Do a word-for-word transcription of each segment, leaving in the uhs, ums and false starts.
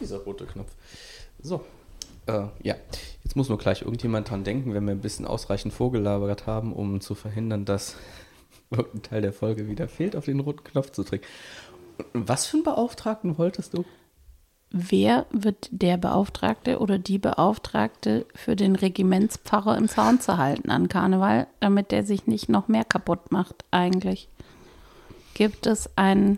Dieser rote Knopf. So. Äh, ja. Jetzt muss nur gleich irgendjemand dran denken, wenn wir ein bisschen ausreichend vorgelabert haben, um zu verhindern, dass irgendein Teil der Folge wieder fehlt, auf den roten Knopf zu drücken. Was für einen Beauftragten wolltest du? Wer wird der Beauftragte oder die Beauftragte für den Regimentspfarrer im Zaun zu halten an Karneval, damit der sich nicht noch mehr kaputt macht eigentlich? Gibt es einen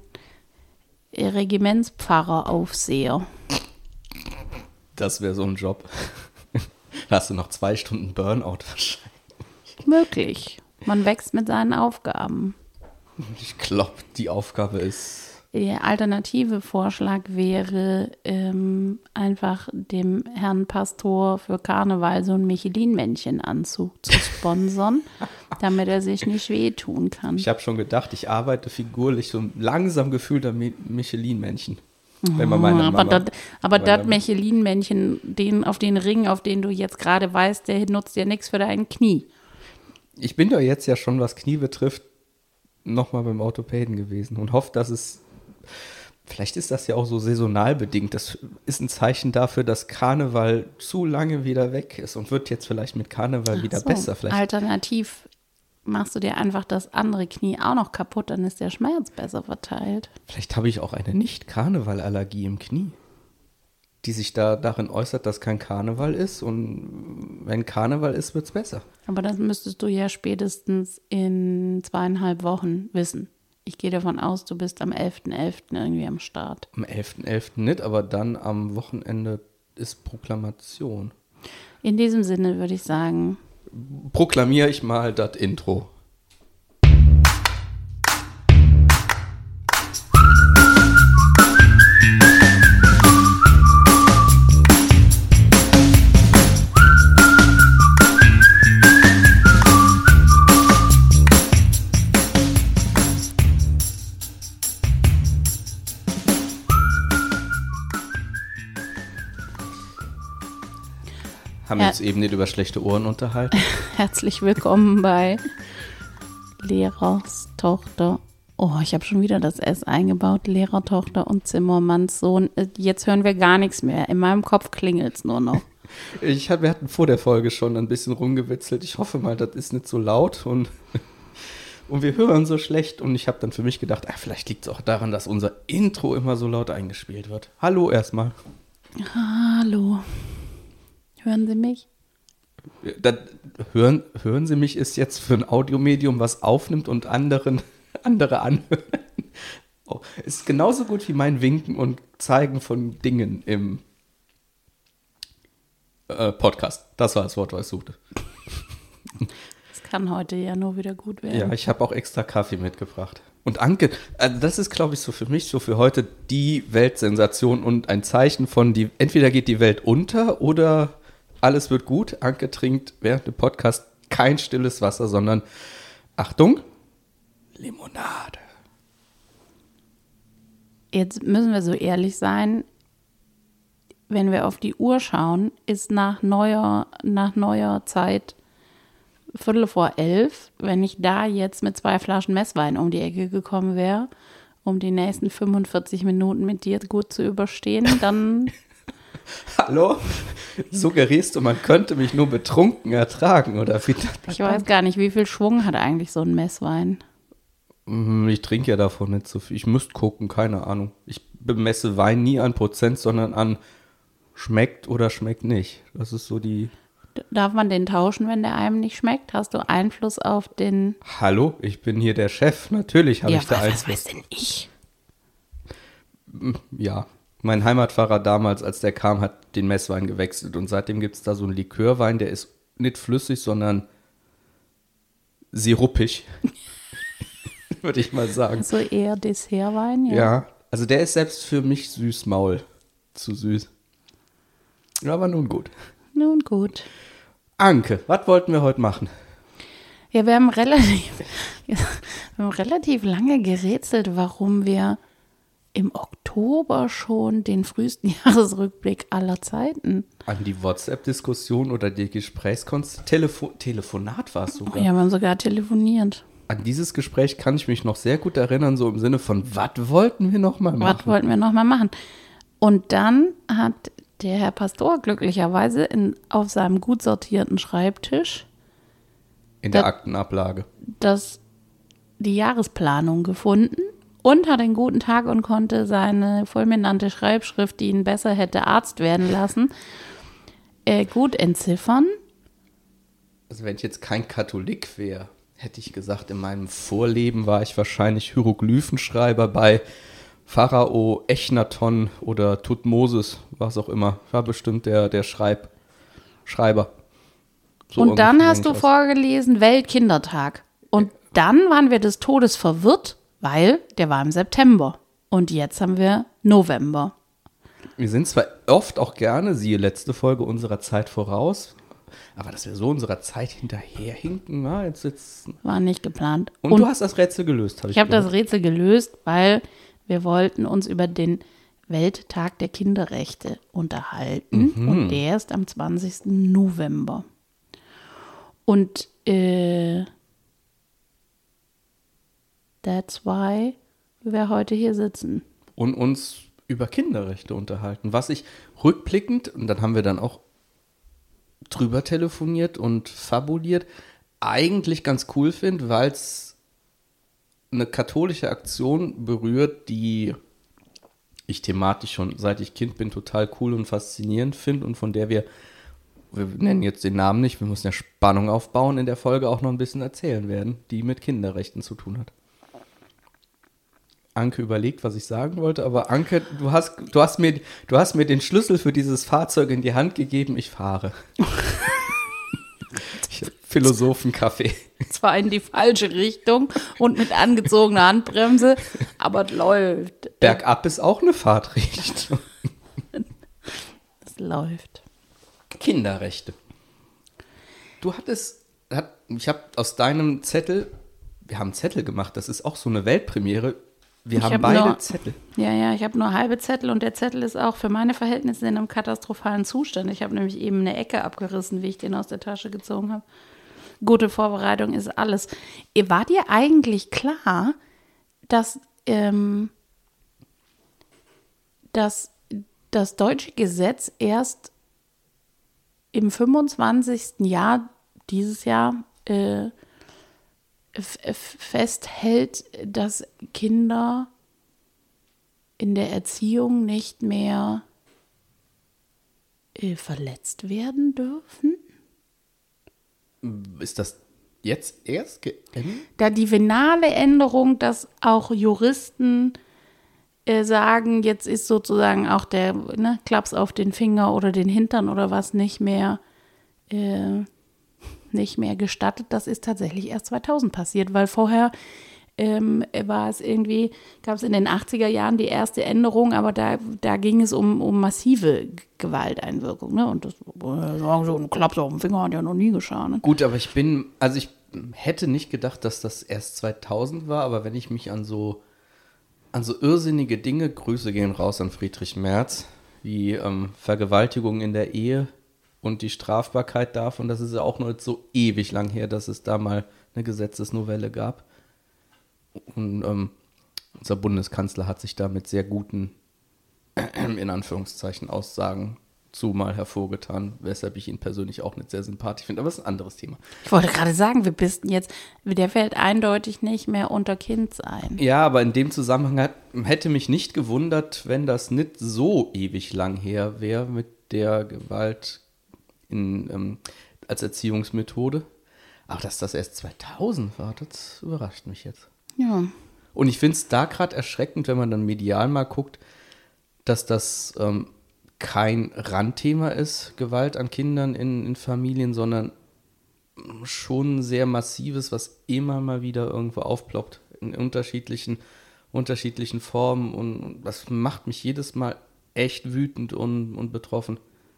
Regimentspfarrer-Aufseher? Das wäre so ein Job. Da hast du noch zwei Stunden Burnout wahrscheinlich. Möglich. Man wächst mit seinen Aufgaben. Ich glaube, die Aufgabe ist... Der alternative Vorschlag wäre, ähm, einfach dem Herrn Pastor für Karneval so ein Michelin-Männchen-Anzug zu sponsern, damit er sich nicht wehtun kann. Ich habe schon gedacht, ich arbeite figurlich so langsam gefühlter Michelin-Männchen. Wenn man meine Mama, aber das, aber das Michelin-Männchen, den, auf den Ring, auf den du jetzt gerade weißt, der nutzt dir nichts für dein Knie. Ich bin doch jetzt ja schon, was Knie betrifft, nochmal beim Orthopäden gewesen und hoffe, dass es, vielleicht ist das ja auch so saisonal bedingt, das ist ein Zeichen dafür, dass Karneval zu lange wieder weg ist und wird jetzt vielleicht mit Karneval Ach wieder so, besser. Vielleicht. Alternativ machst du dir einfach das andere Knie auch noch kaputt, dann ist der Schmerz besser verteilt. Vielleicht habe ich auch eine Nicht-Karneval-Allergie im Knie, die sich da darin äußert, dass kein Karneval ist und wenn Karneval ist, wird es besser. Aber das müsstest du ja spätestens in zweieinhalb Wochen wissen. Ich gehe davon aus, du bist am elften elften irgendwie am Start. Am elften elften nicht, aber dann am Wochenende ist Proklamation. In diesem Sinne würde ich sagen... Proklamiere ich mal das Intro. Haben wir uns eben nicht über schlechte Ohren unterhalten? Herzlich willkommen bei Lehrers Tochter. Oh, ich habe schon wieder das S eingebaut. Lehrertochter und Zimmermannssohn. Jetzt hören wir gar nichts mehr. In meinem Kopf klingelt es nur noch. Ich hab, wir hatten vor der Folge schon ein bisschen rumgewitzelt. Ich hoffe mal, das ist nicht so laut und, und wir hören so schlecht. Und ich habe dann für mich gedacht, ach, vielleicht liegt es auch daran, dass unser Intro immer so laut eingespielt wird. Hallo erstmal. Hallo. Hören Sie mich? Das, hören, hören Sie mich ist jetzt für ein Audiomedium, was aufnimmt und anderen, andere anhören. Oh, ist genauso gut wie mein Winken und Zeigen von Dingen im äh, Podcast. Das war das Wort, was ich suchte. Das kann heute ja nur wieder gut werden. Ja, ich habe auch extra Kaffee mitgebracht. Und Anke, also das ist, glaube ich, so für mich, so für heute die Weltsensation und ein Zeichen von, die entweder geht die Welt unter oder alles wird gut. Anke trinkt während dem Podcast kein stilles Wasser, sondern, Achtung, Limonade. Jetzt müssen wir so ehrlich sein, wenn wir auf die Uhr schauen, ist nach neuer, nach neuer Zeit Viertel vor elf. Wenn ich da jetzt mit zwei Flaschen Messwein um die Ecke gekommen wäre, um die nächsten fünfundvierzig Minuten mit dir gut zu überstehen, dann... Hallo? Suggerierst du, man könnte mich nur betrunken ertragen, oder wie? Ich weiß gar nicht, wie viel Schwung hat eigentlich so ein Messwein? Ich trinke ja davon nicht so viel. Ich müsste gucken, keine Ahnung. Ich bemesse Wein nie an Prozent, sondern an schmeckt oder schmeckt nicht. Das ist so die... Darf man den tauschen, wenn der einem nicht schmeckt? Hast du Einfluss auf den... Hallo, ich bin hier der Chef. Natürlich habe ja, ich da was, Einfluss. Was weiß denn ich? Ja, mein Heimatfahrer damals, als der kam, hat den Messwein gewechselt. Und seitdem gibt es da so einen Likörwein, der ist nicht flüssig, sondern siruppig. Würde ich mal sagen. Also eher Dessertwein, ja. Ja, also der ist selbst für mich süß Maul. Zu süß. Aber nun gut. Nun gut. Anke, was wollten wir heute machen? Ja, wir haben relativ, wir haben relativ lange gerätselt, warum wir im Oktober schon den frühesten Jahresrückblick aller Zeiten. An die WhatsApp-Diskussion oder die Gesprächskonstellation, Telefo- Telefonat war es sogar. Ja, wir haben sogar telefoniert. An dieses Gespräch kann ich mich noch sehr gut erinnern, so im Sinne von, was wollten wir noch mal machen? Was wollten wir noch mal machen? Und dann hat der Herr Pastor glücklicherweise in, auf seinem gut sortierten Schreibtisch In der Da- Aktenablage. das, die Jahresplanung gefunden und hat einen guten Tag und konnte seine fulminante Schreibschrift, die ihn besser hätte Arzt werden lassen, äh, gut entziffern. Also wenn ich jetzt kein Katholik wäre, hätte ich gesagt, in meinem Vorleben war ich wahrscheinlich Hieroglyphenschreiber bei Pharao Echnaton oder Tutmosis, was auch immer. War bestimmt der, der Schreib, Schreiber. So Und dann ungefähr hast du aus. vorgelesen Weltkindertag. Und dann waren wir des Todes verwirrt, weil der war im September. Und jetzt haben wir November. Wir sind zwar oft auch gerne, siehe letzte Folge, unserer Zeit voraus, aber dass wir so unserer Zeit hinterherhinken, na, jetzt, jetzt. War nicht geplant. Und, du hast das Rätsel gelöst, habe ich Ich habe das gehört. Rätsel gelöst, weil wir wollten uns über den Welttag der Kinderrechte unterhalten. Mhm. Und der ist am zwanzigsten November. Und äh, that's why wir heute hier sitzen. Und uns über Kinderrechte unterhalten. Was ich rückblickend, und dann haben wir dann auch drüber telefoniert und fabuliert, eigentlich ganz cool finde, weil es eine katholische Aktion berührt, die ich thematisch schon, seit ich Kind bin, total cool und faszinierend finde und von der wir, wir nennen jetzt den Namen nicht, wir müssen ja Spannung aufbauen, in der Folge auch noch ein bisschen erzählen werden, die mit Kinderrechten zu tun hat. Anke überlegt, was ich sagen wollte, aber Anke, du hast, du hast mir, du hast mir den Schlüssel für dieses Fahrzeug in die Hand gegeben, ich fahre. Ich hab Philosophenkaffee. Zwar in die falsche Richtung und mit angezogener Handbremse, aber es läuft. Bergab ist auch eine Fahrtrichtung. Es läuft. Kinderrechte. Du hattest, hat, ich habe aus deinem Zettel, wir haben Zettel gemacht, das ist auch so eine Weltpremiere. Wir Ich haben hab beide nur- Zettel. Ja, ja, ich habe nur halbe Zettel und der Zettel ist auch für meine Verhältnisse in einem katastrophalen Zustand. Ich habe nämlich eben eine Ecke abgerissen, wie ich den aus der Tasche gezogen habe. Gute Vorbereitung ist alles. Ihr- War dir eigentlich klar, dass, ähm, dass das deutsche Gesetz erst im fünfundzwanzigsten Jahr dieses Jahr äh, f- f- festhält, dass Kinder in der Erziehung nicht mehr äh, verletzt werden dürfen? Ist das jetzt erst geendet? Da die finale Änderung, dass auch Juristen äh, sagen, jetzt ist sozusagen auch der ne, Klaps auf den Finger oder den Hintern oder was nicht mehr äh, nicht mehr gestattet. Das ist tatsächlich erst zweitausend passiert, weil vorher ähm, war es irgendwie, gab es in den achtziger Jahren die erste Änderung, aber da, da ging es um, um massive G- Gewalteinwirkung. Ne? Und das äh, sagen so ein Klaps auf den Finger hat ja noch nie geschadet. Ne? Gut, aber ich bin, also ich hätte nicht gedacht, dass das erst zweitausend war, aber wenn ich mich an so, an so irrsinnige Dinge, Grüße gehen raus an Friedrich Merz, wie ähm, Vergewaltigung in der Ehe und die Strafbarkeit davon, das ist ja auch noch so ewig lang her, dass es da mal eine Gesetzesnovelle gab. Und ähm, unser Bundeskanzler hat sich da mit sehr guten, in Anführungszeichen, Aussagen zu mal hervorgetan, weshalb ich ihn persönlich auch nicht sehr sympathisch finde. Aber das ist ein anderes Thema. Ich wollte gerade sagen, wir bist jetzt, der fällt eindeutig nicht mehr unter Kind sein. Ja, aber in dem Zusammenhang hat, hätte mich nicht gewundert, wenn das nicht so ewig lang her wäre mit der Gewalt in, ähm, als Erziehungsmethode. Aber dass das erst zweitausend war, das überrascht mich jetzt. Ja. Und ich finde es da gerade erschreckend, wenn man dann medial mal guckt, dass das ähm, kein Randthema ist, Gewalt an Kindern in, in Familien, sondern schon sehr massives, was immer mal wieder irgendwo aufploppt in unterschiedlichen, unterschiedlichen Formen. Und das macht mich jedes Mal echt wütend und, und betroffen.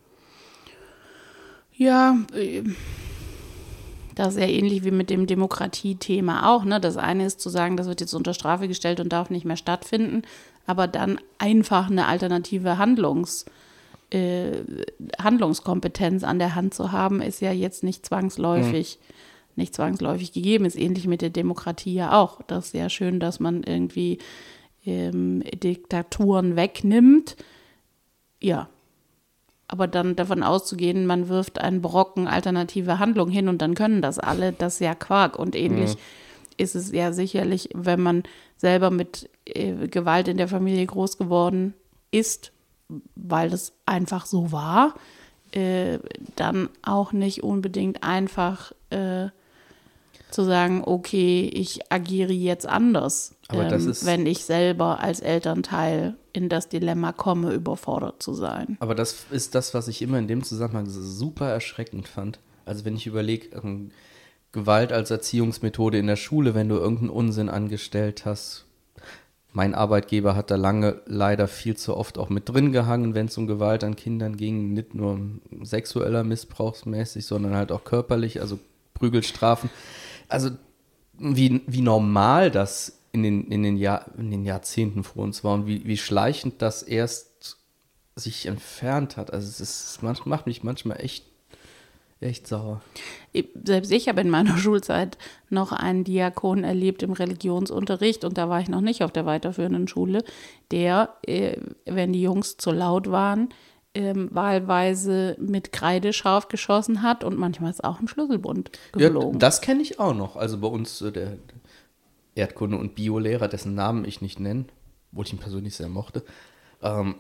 Ja, äh, das ist ja ähnlich wie mit dem Demokratiethema auch. Ne? Das eine ist zu sagen, das wird jetzt unter Strafe gestellt und darf nicht mehr stattfinden, aber dann einfach eine alternative Handlungs, äh, Handlungskompetenz an der Hand zu haben, ist ja jetzt nicht zwangsläufig, mhm. nicht zwangsläufig gegeben. Ist ähnlich mit der Demokratie ja auch. Das ist ja schön, dass man irgendwie ähm, Diktaturen wegnimmt. ja. Aber dann davon auszugehen, man wirft einen Brocken alternative Handlung hin und dann können das alle, das ist ja Quark. Und ähnlich mhm. ist es ja sicherlich, wenn man selber mit äh, Gewalt in der Familie groß geworden ist, weil das einfach so war, äh, dann auch nicht unbedingt einfach äh, zu sagen, okay, ich agiere jetzt anders, Aber das ähm, ist, wenn ich selber als Elternteil in das Dilemma komme, überfordert zu sein. Aber das ist das, was ich immer in dem Zusammenhang super erschreckend fand. Also wenn ich überlege, ähm, Gewalt als Erziehungsmethode in der Schule, wenn du irgendeinen Unsinn angestellt hast. Mein Arbeitgeber hat da lange leider viel zu oft auch mit drin gehangen, wenn es um Gewalt an Kindern ging. Nicht nur sexueller Missbrauchsmäßig, sondern halt auch körperlich, also Prügelstrafen. Also wie, wie normal das in den, in, den Jahr, in den Jahrzehnten vor uns war und wie, wie schleichend das erst sich entfernt hat. Also es ist, es macht mich manchmal echt, echt sauer. Selbst ich habe in meiner Schulzeit noch einen Diakon erlebt im Religionsunterricht und da war ich noch nicht auf der weiterführenden Schule, der, äh, wenn die Jungs zu laut waren, ähm, wahlweise mit Kreide scharf geschossen hat und manchmal ist auch ein Schlüsselbund geflogen. Ja, das kenne ich auch noch. Also bei uns äh, der Erdkunde- und Biolehrer, dessen Namen ich nicht nenne, obwohl ich ihn persönlich sehr mochte, ähm,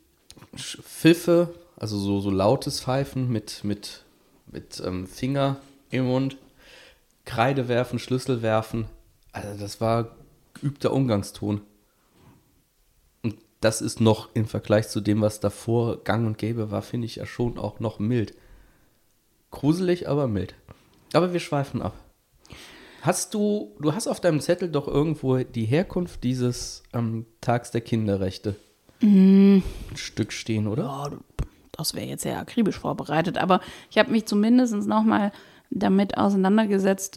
Pfiffe, also so, so lautes Pfeifen mit, mit, mit ähm, Finger im Mund, Kreide werfen, Schlüssel werfen, also das war geübter Umgangston. Und das ist noch im Vergleich zu dem, was davor gang und gäbe war, finde ich ja schon auch noch mild. Gruselig, aber mild. Aber wir schweifen ab. Hast du, du hast auf deinem Zettel doch irgendwo die Herkunft dieses ähm, Tags der Kinderrechte mm. ein Stück stehen, oder? Ja, das wäre jetzt sehr akribisch vorbereitet, aber ich habe mich zumindest nochmal damit auseinandergesetzt,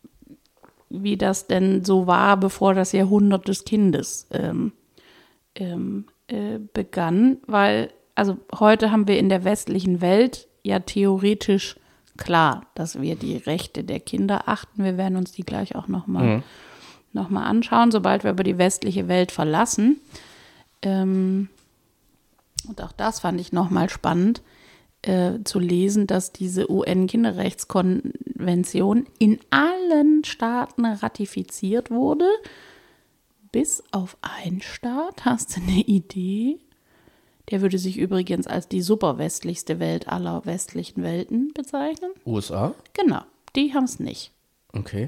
wie das denn so war, bevor das Jahrhundert des Kindes ähm, ähm, äh, begann, weil, also heute haben wir in der westlichen Welt ja theoretisch klar, dass wir die Rechte der Kinder achten. Wir werden uns die gleich auch nochmal mhm. noch mal anschauen, sobald wir über die westliche Welt verlassen. Ähm, und auch das fand ich nochmal spannend äh, zu lesen, dass diese U N-Kinderrechtskonvention in allen Staaten ratifiziert wurde, bis auf einen Staat. Hast du eine Idee? Der würde sich übrigens als die superwestlichste Welt aller westlichen Welten bezeichnen. U S A? Genau, die haben es nicht. Okay.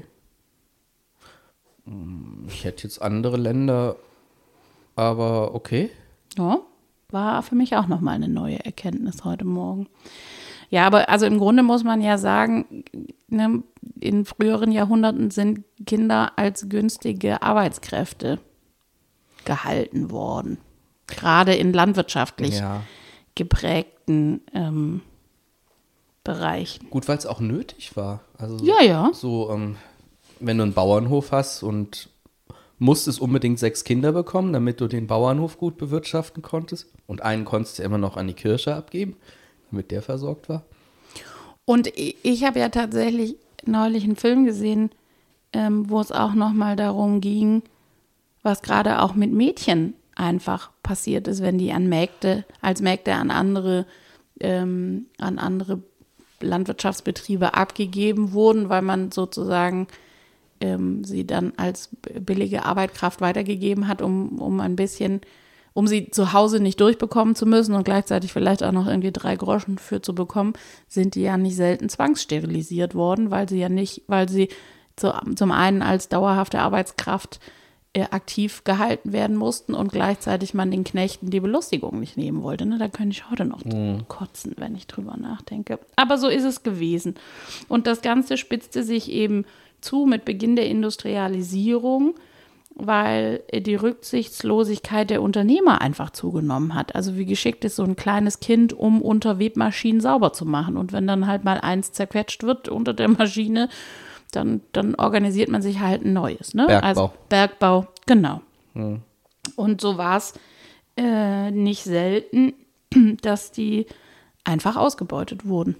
Ich hätte jetzt andere Länder, aber okay. Ja, war für mich auch nochmal eine neue Erkenntnis heute Morgen. Ja, aber also im Grunde muss man ja sagen, ne, in früheren Jahrhunderten sind Kinder als günstige Arbeitskräfte gehalten worden. Gerade in landwirtschaftlich ja. geprägten ähm, Bereichen. Gut, weil es auch nötig war. Also ja, ja. So, ähm, wenn du einen Bauernhof hast und musstest unbedingt sechs Kinder bekommen, damit du den Bauernhof gut bewirtschaften konntest. Und einen konntest du immer noch an die Kirche abgeben, damit der versorgt war. Und ich habe ja tatsächlich neulich einen Film gesehen, ähm, wo es auch nochmal darum ging, was gerade auch mit Mädchen einfach passiert ist, wenn die an Mägde, als Mägde an andere, ähm, an andere Landwirtschaftsbetriebe abgegeben wurden, weil man sozusagen ähm, sie dann als billige Arbeitskraft weitergegeben hat, um, um ein bisschen, um sie zu Hause nicht durchbekommen zu müssen und gleichzeitig vielleicht auch noch irgendwie drei Groschen für zu bekommen, sind die ja nicht selten zwangssterilisiert worden, weil sie ja nicht, weil sie zu, zum einen als dauerhafte Arbeitskraft aktiv gehalten werden mussten und gleichzeitig man den Knechten die Belustigung nicht nehmen wollte. Ne? Da könnte ich heute noch mm. kotzen, wenn ich drüber nachdenke. Aber so ist es gewesen. Und das Ganze spitzte sich eben zu mit Beginn der Industrialisierung, weil die Rücksichtslosigkeit der Unternehmer einfach zugenommen hat. Also wie geschickt ist so ein kleines Kind, um unter Webmaschinen sauber zu machen. Und wenn dann halt mal eins zerquetscht wird unter der Maschine, Dann, dann organisiert man sich halt ein neues. Ne? Bergbau. Also Bergbau, genau. Hm. Und so war es äh, nicht selten, dass die einfach ausgebeutet wurden.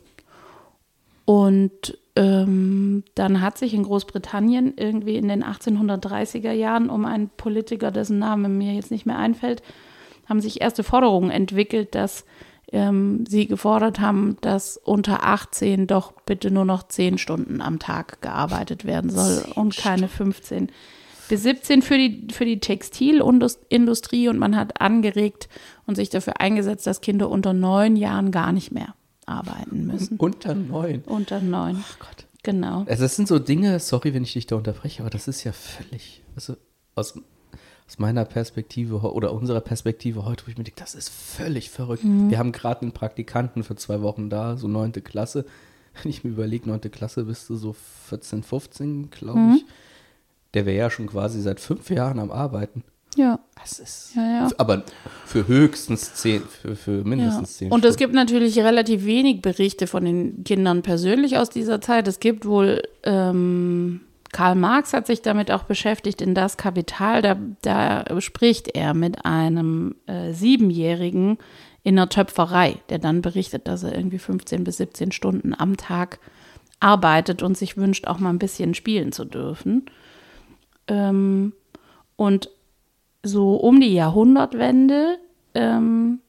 Und ähm, dann hat sich in Großbritannien irgendwie in den achtzehnhundertdreißiger Jahren um einen Politiker, dessen Name mir jetzt nicht mehr einfällt, haben sich erste Forderungen entwickelt, dass ähm, sie gefordert haben, dass unter achtzehn doch bitte nur noch zehn Stunden am Tag gearbeitet werden soll und keine fünfzehn bis siebzehn für die, für die Textilindustrie. Und man hat angeregt und sich dafür eingesetzt, dass Kinder unter neun Jahren gar nicht mehr arbeiten müssen. Unter neun? Unter neun. Ach Gott. Genau. Also das sind so Dinge, sorry, wenn ich dich da unterbreche, aber das ist ja völlig, also aus, aus meiner Perspektive oder unserer Perspektive heute, wo ich mir denke, das ist völlig verrückt. Mhm. Wir haben gerade einen Praktikanten für zwei Wochen da, so neunte Klasse. Wenn ich mir überlege, neunte Klasse bist du so vierzehn, fünfzehn, glaube mhm. ich. Der wäre ja schon quasi seit fünf Jahren am Arbeiten. Ja. Das ist, ja, ja. aber für höchstens zehn, für, für mindestens ja. zehn Und Stunden. es gibt natürlich relativ wenig Berichte von den Kindern persönlich aus dieser Zeit. Es gibt wohl, ähm, Karl Marx hat sich damit auch beschäftigt in Das Kapital. Da, da spricht er mit einem äh, Siebenjährigen in einer Töpferei, der dann berichtet, dass er irgendwie fünfzehn bis siebzehn Stunden am Tag arbeitet und sich wünscht, auch mal ein bisschen spielen zu dürfen. Ähm, und so um die Jahrhundertwende ähm,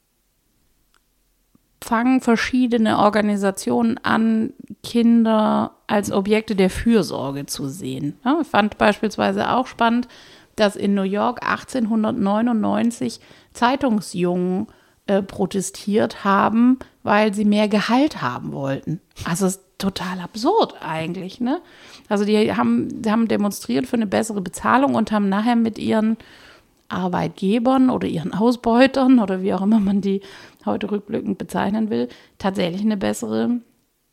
fangen verschiedene Organisationen an, Kinder als Objekte der Fürsorge zu sehen. Ja, ich fand beispielsweise auch spannend, dass in New York achtzehnhundertneunundneunzig Zeitungsjungen äh, protestiert haben, weil sie mehr Gehalt haben wollten. Also es ist total absurd eigentlich, ne? Also die haben, die haben demonstriert für eine bessere Bezahlung und haben nachher mit ihren Arbeitgebern oder ihren Ausbeutern oder wie auch immer man die heute rückblickend bezeichnen will, tatsächlich eine bessere,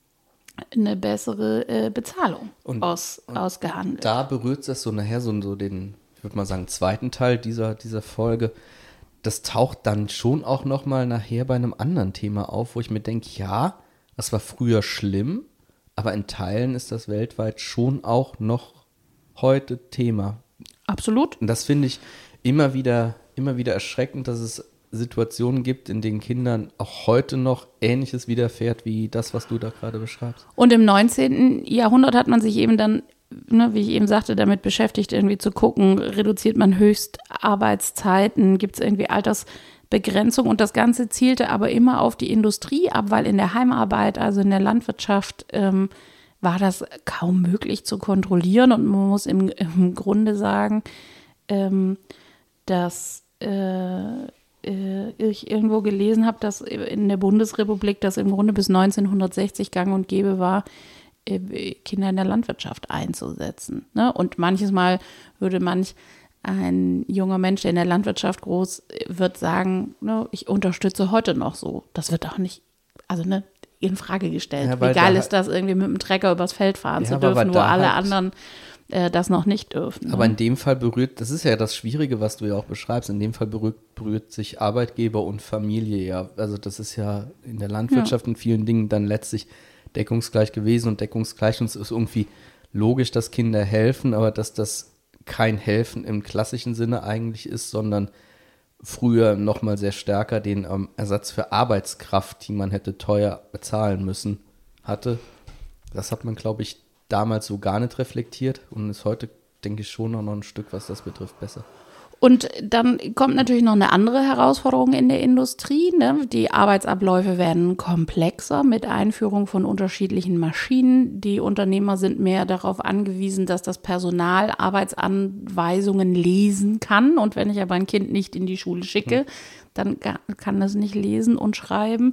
eine bessere äh, Bezahlung und, aus, und ausgehandelt. Da berührt das so nachher so, so den, ich würde mal sagen, zweiten Teil dieser, dieser Folge. Das taucht dann schon auch nochmal nachher bei einem anderen Thema auf, wo ich mir denke, ja, das war früher schlimm, aber in Teilen ist das weltweit schon auch noch heute Thema. Absolut. Und das finde ich immer wieder, immer wieder erschreckend, dass es Situationen gibt, in denen Kindern auch heute noch Ähnliches widerfährt, wie das, was du da gerade beschreibst. Und im neunzehnten Jahrhundert hat man sich eben dann, ne, wie ich eben sagte, damit beschäftigt, irgendwie zu gucken, reduziert man Höchstarbeitszeiten, gibt es irgendwie Altersbegrenzung, und das Ganze zielte aber immer auf die Industrie ab, weil in der Heimarbeit, also in der Landwirtschaft, ähm, war das kaum möglich zu kontrollieren, und man muss im, im Grunde sagen, ähm, dass äh, äh, ich irgendwo gelesen habe, dass in der Bundesrepublik das im Grunde bis neunzehnhundertsechzig gang und gäbe war, äh, Kinder in der Landwirtschaft einzusetzen. Ne? Und manches Mal würde manch ein junger Mensch, der in der Landwirtschaft groß wird, sagen, ne, ich unterstütze heute noch so. Das wird auch nicht, also ne, in Frage gestellt. Ja, wie geil da ist das, irgendwie mit dem Trecker übers Feld fahren ja, zu dürfen, wo alle halt anderen äh, das noch nicht dürfen. Aber ne? in dem Fall berührt, das ist ja das Schwierige, was du ja auch beschreibst, in dem Fall berührt, berührt sich Arbeitgeber und Familie ja. Also das ist ja in der Landwirtschaft ja. in vielen Dingen dann letztlich deckungsgleich gewesen und deckungsgleich, und es ist irgendwie logisch, dass Kinder helfen, aber dass das kein Helfen im klassischen Sinne eigentlich ist, sondern früher noch mal sehr stärker den ähm, Ersatz für Arbeitskraft, die man hätte teuer bezahlen müssen, hatte. Das hat man, glaube ich, damals so gar nicht reflektiert und ist heute, denke ich, schon noch ein Stück, was das betrifft, besser. Und dann kommt natürlich noch eine andere Herausforderung in der Industrie. Ne? Die Arbeitsabläufe werden komplexer mit Einführung von unterschiedlichen Maschinen. Die Unternehmer sind mehr darauf angewiesen, dass das Personal Arbeitsanweisungen lesen kann. Und wenn ich aber ein Kind nicht in die Schule schicke, hm. dann kann es nicht lesen und schreiben.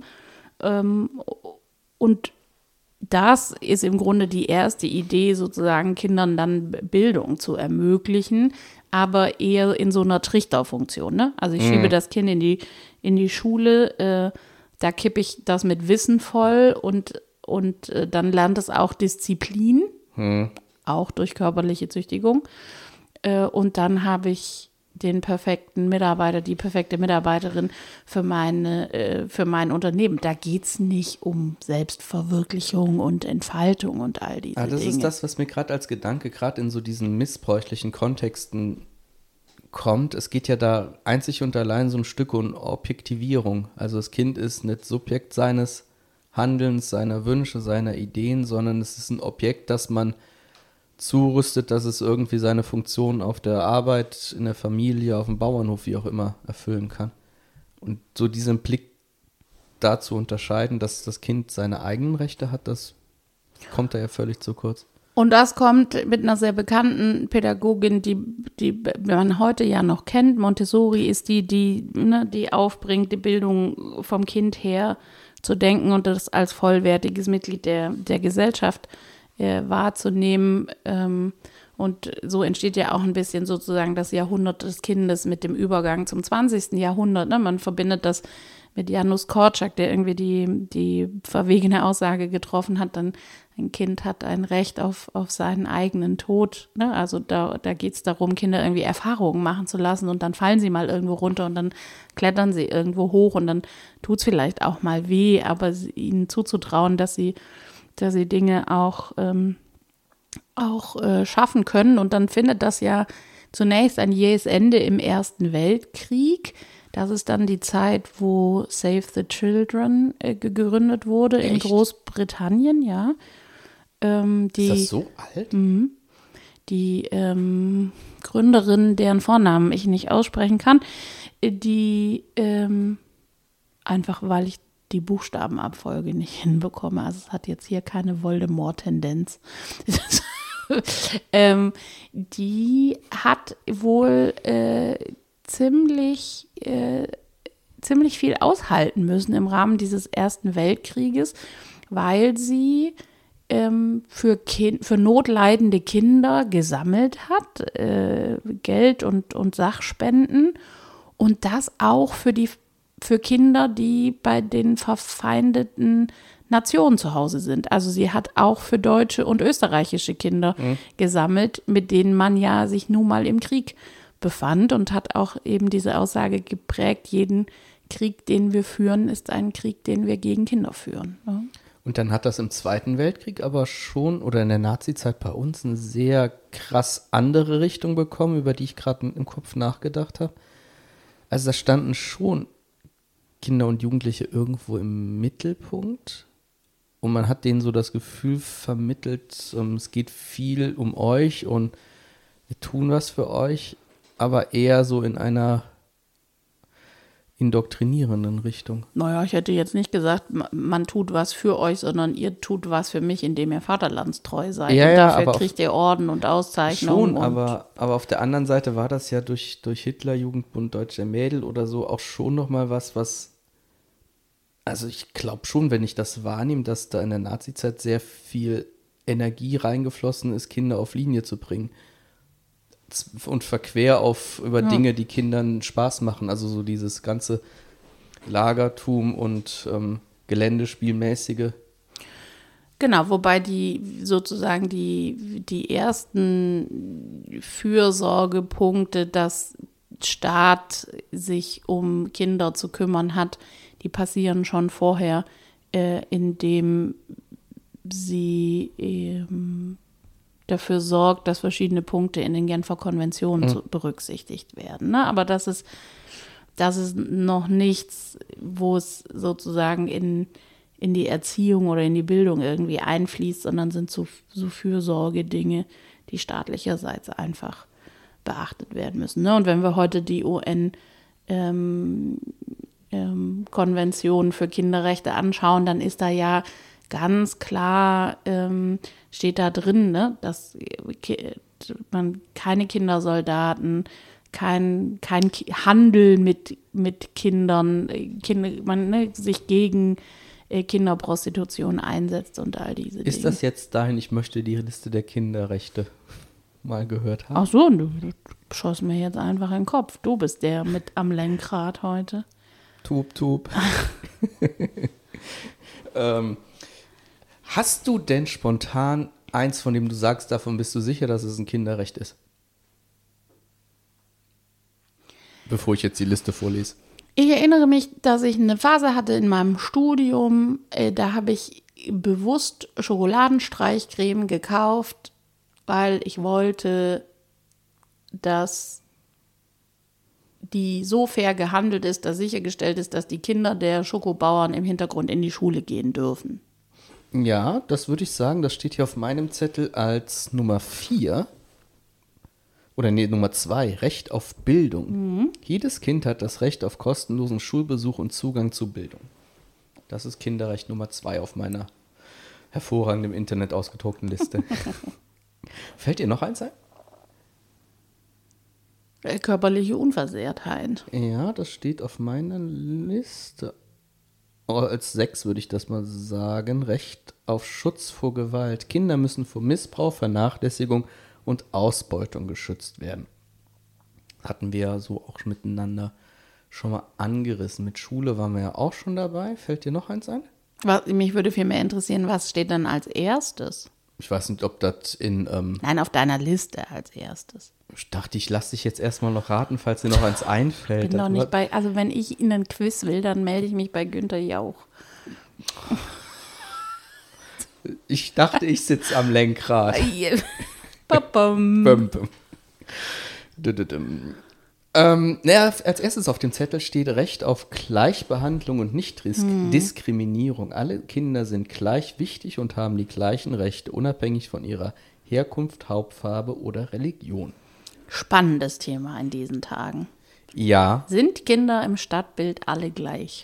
Und das ist im Grunde die erste Idee, sozusagen Kindern dann Bildung zu ermöglichen, aber eher in so einer Trichterfunktion. Ne? Also ich mm. schiebe das Kind in die, in die Schule, äh, da kippe ich das mit Wissen voll und, und äh, dann lernt es auch Disziplin, mm. auch durch körperliche Züchtigung. Äh, und dann habe ich den perfekten Mitarbeiter, die perfekte Mitarbeiterin für, meine, äh, für mein Unternehmen. Da geht es nicht um Selbstverwirklichung und Entfaltung und all diese ah, das Dinge. Das ist das, was mir gerade als Gedanke gerade in so diesen missbräuchlichen Kontexten kommt. Es geht ja da einzig und allein so ein Stück um Objektivierung. Also das Kind ist nicht Subjekt seines Handelns, seiner Wünsche, seiner Ideen, sondern es ist ein Objekt, das man zurüstet, dass es irgendwie seine Funktion auf der Arbeit, in der Familie, auf dem Bauernhof, wie auch immer, erfüllen kann. Und so diesen Blick da zu unterscheiden, dass das Kind seine eigenen Rechte hat, das kommt da ja völlig zu kurz. Und das kommt mit einer sehr bekannten Pädagogin, die, die man heute ja noch kennt. Montessori ist die, die, ne, die aufbringt, die Bildung vom Kind her zu denken und das als vollwertiges Mitglied der, der Gesellschaft äh, wahrzunehmen. Ähm, und so entsteht ja auch ein bisschen sozusagen das Jahrhundert des Kindes mit dem Übergang zum zwanzigsten Jahrhundert. Ne? Man verbindet das mit Janusz Korczak, der irgendwie die, die verwegene Aussage getroffen hat, dann ein Kind hat ein Recht auf, auf seinen eigenen Tod. Ne? Also da, da geht es darum, Kinder irgendwie Erfahrungen machen zu lassen und dann fallen sie mal irgendwo runter und dann klettern sie irgendwo hoch und dann tut es vielleicht auch mal weh, aber ihnen zuzutrauen, dass sie, dass sie Dinge auch, ähm, auch äh, schaffen können. Und dann findet das ja zunächst ein jähes Ende im Ersten Weltkrieg. Das ist dann die Zeit, wo Save the Children äh, gegründet wurde. Echt? In Großbritannien, ja. Ähm, die, ist das so alt? Mh, die ähm, Gründerin, deren Vornamen ich nicht aussprechen kann, die ähm, einfach, weil ich die Buchstabenabfolge nicht hinbekomme. Also es hat jetzt hier keine Voldemort-Tendenz. ähm, die hat wohl äh, ziemlich, äh, ziemlich viel aushalten müssen im Rahmen dieses Ersten Weltkrieges, weil sie ähm, für, kind, für notleidende Kinder gesammelt hat, äh, Geld und, und Sachspenden und das auch für, die, für Kinder, die bei den verfeindeten Nationen zu Hause sind. Also sie hat auch für deutsche und österreichische Kinder mhm. gesammelt, mit denen man ja sich nun mal im Krieg befand und hat auch eben diese Aussage geprägt, jeden Krieg, den wir führen, ist ein Krieg, den wir gegen Kinder führen. Ja. Und dann hat das im Zweiten Weltkrieg aber schon oder in der Nazizeit bei uns eine sehr krass andere Richtung bekommen, über die ich gerade im Kopf nachgedacht habe. Also da standen schon Kinder und Jugendliche irgendwo im Mittelpunkt und man hat denen so das Gefühl vermittelt, es geht viel um euch und wir tun was für euch, aber eher so in einer indoktrinierenden Richtung. Naja, ich hätte jetzt nicht gesagt, man tut was für euch, sondern ihr tut was für mich, indem ihr vaterlandstreu seid. Ja, und ja, dafür aber kriegt ihr Orden und Auszeichnungen. Schon, aber, aber auf der anderen Seite war das ja durch, durch Hitler, Jugendbund Deutscher Mädel oder so auch schon nochmal was, was, also ich glaube schon, wenn ich das wahrnehme, dass da in der Nazizeit sehr viel Energie reingeflossen ist, Kinder auf Linie zu bringen. Und verquer auf über ja. Dinge, die Kindern Spaß machen. Also so dieses ganze Lagertum und ähm, Geländespielmäßige. Genau, wobei die sozusagen die, die ersten Fürsorgepunkte, dass Staat sich um Kinder zu kümmern hat, die passieren schon vorher, äh, indem sie ähm, dafür sorgt, dass verschiedene Punkte in den Genfer Konventionen mhm. berücksichtigt werden. Ne? Aber das ist, das ist noch nichts, wo es sozusagen in, in die Erziehung oder in die Bildung irgendwie einfließt, sondern sind so, so Fürsorgedinge, die staatlicherseits einfach beachtet werden müssen. Ne? Und wenn wir heute die U N ähm, ähm, Konvention für Kinderrechte anschauen, dann ist da ja ganz klar ähm, steht da drin, ne, dass man keine Kindersoldaten, kein, kein Handel mit, mit Kindern, Kinder, man ne, sich gegen äh, Kinderprostitution einsetzt und all diese Dinge. Ist das jetzt dahin, ich möchte die Liste der Kinderrechte mal gehört haben? Ach so, du, du schoss mir jetzt einfach in den Kopf. Du bist der mit am Lenkrad heute. Tup, tup. ähm, Hast du denn spontan eins, von dem du sagst, davon bist du sicher, dass es ein Kinderrecht ist? Bevor ich jetzt die Liste vorlese. Ich erinnere mich, dass ich eine Phase hatte in meinem Studium, äh, da habe ich bewusst Schokoladenstreichcreme gekauft, weil ich wollte, dass die so fair gehandelt ist, dass sichergestellt ist, dass die Kinder der Schokobauern im Hintergrund in die Schule gehen dürfen. Ja, das würde ich sagen, das steht hier auf meinem Zettel als Nummer vier. Oder nee, Nummer zwei, Recht auf Bildung. Mhm. Jedes Kind hat das Recht auf kostenlosen Schulbesuch und Zugang zu Bildung. Das ist Kinderrecht Nummer zwei auf meiner hervorragenden im Internet ausgedruckten Liste. Fällt dir noch eins ein? Körperliche Unversehrtheit. Ja, das steht auf meiner Liste. Oh, als sechs würde ich das mal sagen. Recht auf Schutz vor Gewalt. Kinder müssen vor Missbrauch, Vernachlässigung und Ausbeutung geschützt werden. Hatten wir ja so auch miteinander schon mal angerissen. Mit Schule waren wir ja auch schon dabei. Fällt dir noch eins ein? Was, mich würde viel mehr interessieren, was steht dann als erstes? Ich weiß nicht, ob das in... Ähm, Nein, auf deiner Liste als erstes. Ich dachte, ich lasse dich jetzt erstmal noch raten, falls dir noch eins einfällt. Ich bin doch nicht bei, also wenn ich in einen Quiz will, dann melde ich mich bei Günther Jauch. Ich dachte, ich sitze am Lenkrad. Bum, bum. Ähm, naja, als erstes auf dem Zettel steht Recht auf Gleichbehandlung und Nicht-Diskriminierung. Hm. Alle Kinder sind gleich wichtig und haben die gleichen Rechte, unabhängig von ihrer Herkunft, Hautfarbe oder Religion. Spannendes Thema in diesen Tagen. Ja. Sind Kinder im Stadtbild alle gleich?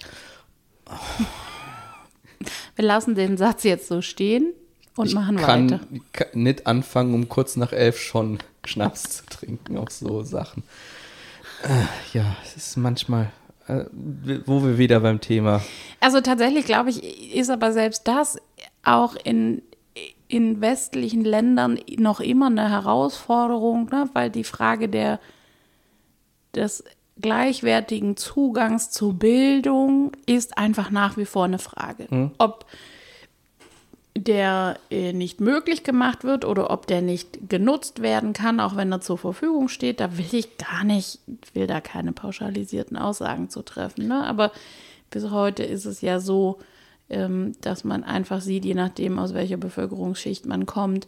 Wir lassen den Satz jetzt so stehen und ich machen kann, weiter. Ich kann nicht anfangen, um kurz nach elf schon Schnaps zu trinken, auch so Sachen. Äh, ja, es ist manchmal, äh, wo wir wieder beim Thema. Also tatsächlich, glaube ich, ist aber selbst das auch in, in westlichen Ländern noch immer eine Herausforderung, ne? Weil die Frage der, des gleichwertigen Zugangs zu Bildung ist einfach nach wie vor eine Frage. Hm. Ob der äh, nicht möglich gemacht wird oder ob der nicht genutzt werden kann, auch wenn er zur Verfügung steht, da will ich gar nicht, will da keine pauschalisierten Aussagen zu treffen. Ne? Aber bis heute ist es ja so, ähm, dass man einfach sieht, je nachdem, aus welcher Bevölkerungsschicht man kommt,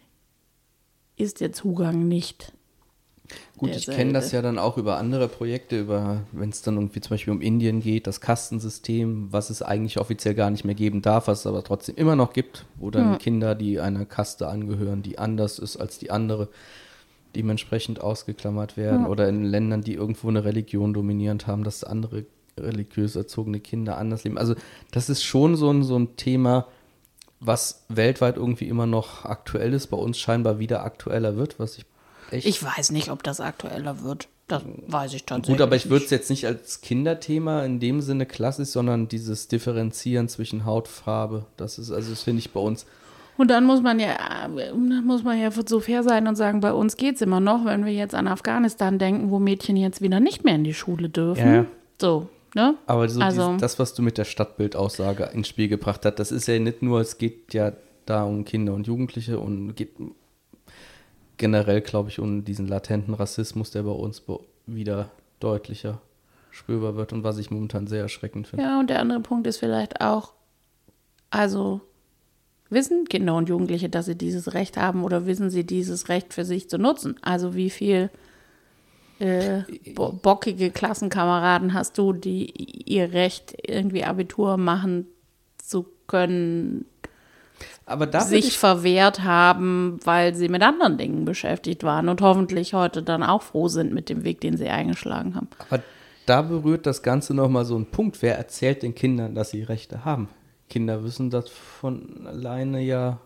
ist der Zugang nicht. Gut, ich kenne das ja dann auch über andere Projekte, über, wenn es dann irgendwie zum Beispiel um Indien geht, das Kastensystem, was es eigentlich offiziell gar nicht mehr geben darf, was es aber trotzdem immer noch gibt, wo dann ja. Kinder, die einer Kaste angehören, die anders ist als die andere, dementsprechend ausgeklammert werden. Ja. Oder in Ländern, die irgendwo eine Religion dominierend haben, dass andere religiös erzogene Kinder anders leben. Also das ist schon so ein, so ein Thema, was weltweit irgendwie immer noch aktuell ist, bei uns scheinbar wieder aktueller wird, was ich Echt? Ich weiß nicht, ob das aktueller wird. Das weiß ich tatsächlich. Gut, aber ich würde es jetzt nicht als Kinderthema in dem Sinne klassisch, sondern dieses Differenzieren zwischen Hautfarbe. Das ist, also das finde ich bei uns. Und dann muss man ja, muss man ja so fair sein und sagen, bei uns geht es immer noch, wenn wir jetzt an Afghanistan denken, wo Mädchen jetzt wieder nicht mehr in die Schule dürfen. Ja. So, ne? Aber so also, dieses, das, was du mit der Stadtbildaussage ins Spiel gebracht hast, das ist ja nicht nur, es geht ja da um Kinder und Jugendliche und geht generell, glaube ich, um diesen latenten Rassismus, der bei uns wieder deutlicher spürbar wird und was ich momentan sehr erschreckend finde. Ja, und der andere Punkt ist vielleicht auch, also wissen Kinder und Jugendliche, dass sie dieses Recht haben oder wissen sie dieses Recht für sich zu nutzen? Also wie viel äh, bo- bockige Klassenkameraden hast du, die ihr Recht, irgendwie Abitur machen zu können, aber da sich verwehrt haben, weil sie mit anderen Dingen beschäftigt waren und hoffentlich heute dann auch froh sind mit dem Weg, den sie eingeschlagen haben. Aber da berührt das Ganze nochmal so einen Punkt. Wer erzählt den Kindern, dass sie Rechte haben? Kinder wissen das von alleine ja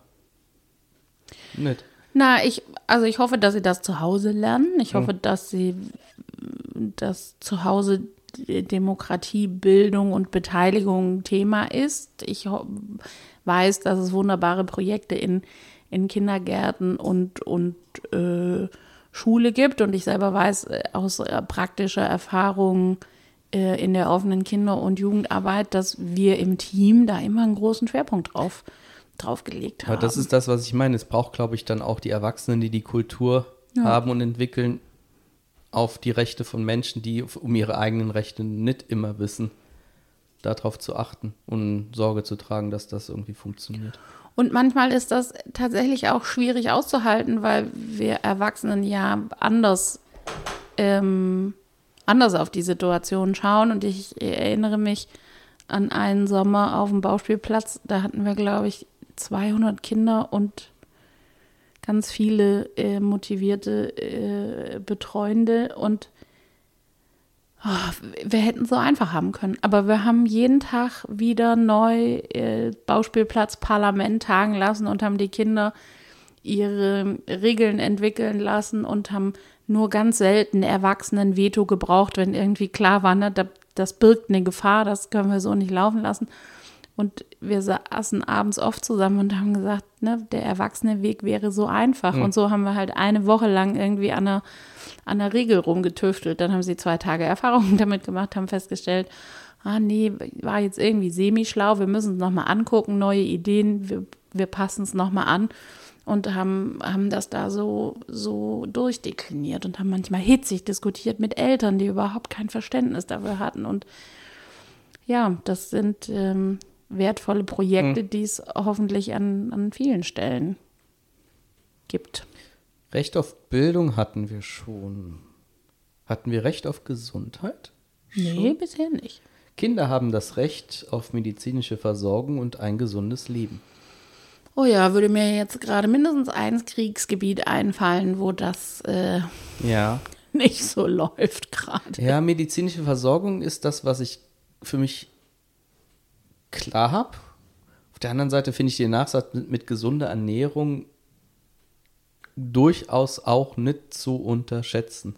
nicht. Na, ich, also ich hoffe, dass sie das zu Hause lernen. Ich hoffe, hm. dass sie dass zu Hause Demokratie, Bildung und Beteiligung Thema ist. Ich ho- weiß, dass es wunderbare Projekte in, in Kindergärten und, und äh, Schule gibt. Und ich selber weiß äh, aus äh, praktischer Erfahrung äh, in der offenen Kinder- und Jugendarbeit, dass wir im Team da immer einen großen Schwerpunkt drauf, drauf gelegt haben. Aber das ist das, was ich meine. Es braucht, glaube ich, dann auch die Erwachsenen, die die Kultur ja. haben und entwickeln, auf die Rechte von Menschen, die um ihre eigenen Rechte nicht immer wissen, darauf zu achten und Sorge zu tragen, dass das irgendwie funktioniert. Und manchmal ist das tatsächlich auch schwierig auszuhalten, weil wir Erwachsenen ja anders, ähm, anders auf die Situation schauen. Und ich erinnere mich an einen Sommer auf dem Bauspielplatz, da hatten wir, glaube ich, zweihundert Kinder und ganz viele äh, motivierte äh, Betreuende und oh, wir hätten es so einfach haben können. Aber wir haben jeden Tag wieder neu äh, Bauspielplatz Parlament tagen lassen und haben die Kinder ihre Regeln entwickeln lassen und haben nur ganz selten Erwachsenen-Veto gebraucht, wenn irgendwie klar war, ne, das birgt eine Gefahr, das können wir so nicht laufen lassen. Und wir saßen abends oft zusammen und haben gesagt, ne, der Erwachsene-Weg wäre so einfach. Mhm. Und so haben wir halt eine Woche lang irgendwie an einer, an einer Regel rumgetüftelt. Dann haben sie zwei Tage Erfahrungen damit gemacht, haben festgestellt, ah nee, war jetzt irgendwie semi-schlau, wir müssen es nochmal angucken, neue Ideen, wir, wir passen es nochmal an. Und haben, haben das da so, so durchdekliniert und haben manchmal hitzig diskutiert mit Eltern, die überhaupt kein Verständnis dafür hatten. Und ja, das sind ähm, wertvolle Projekte, hm. die es hoffentlich an, an vielen Stellen gibt. Recht auf Bildung hatten wir schon. Hatten wir Recht auf Gesundheit? Nee, schon? Bisher nicht. Kinder haben das Recht auf medizinische Versorgung und ein gesundes Leben. Oh ja, würde mir jetzt gerade mindestens ein Kriegsgebiet einfallen, wo das äh, ja. nicht so läuft gerade. Ja, medizinische Versorgung ist das, was ich für mich klar habe. Auf der anderen Seite finde ich den Nachsatz mit, mit gesunder Ernährung durchaus auch nicht zu unterschätzen.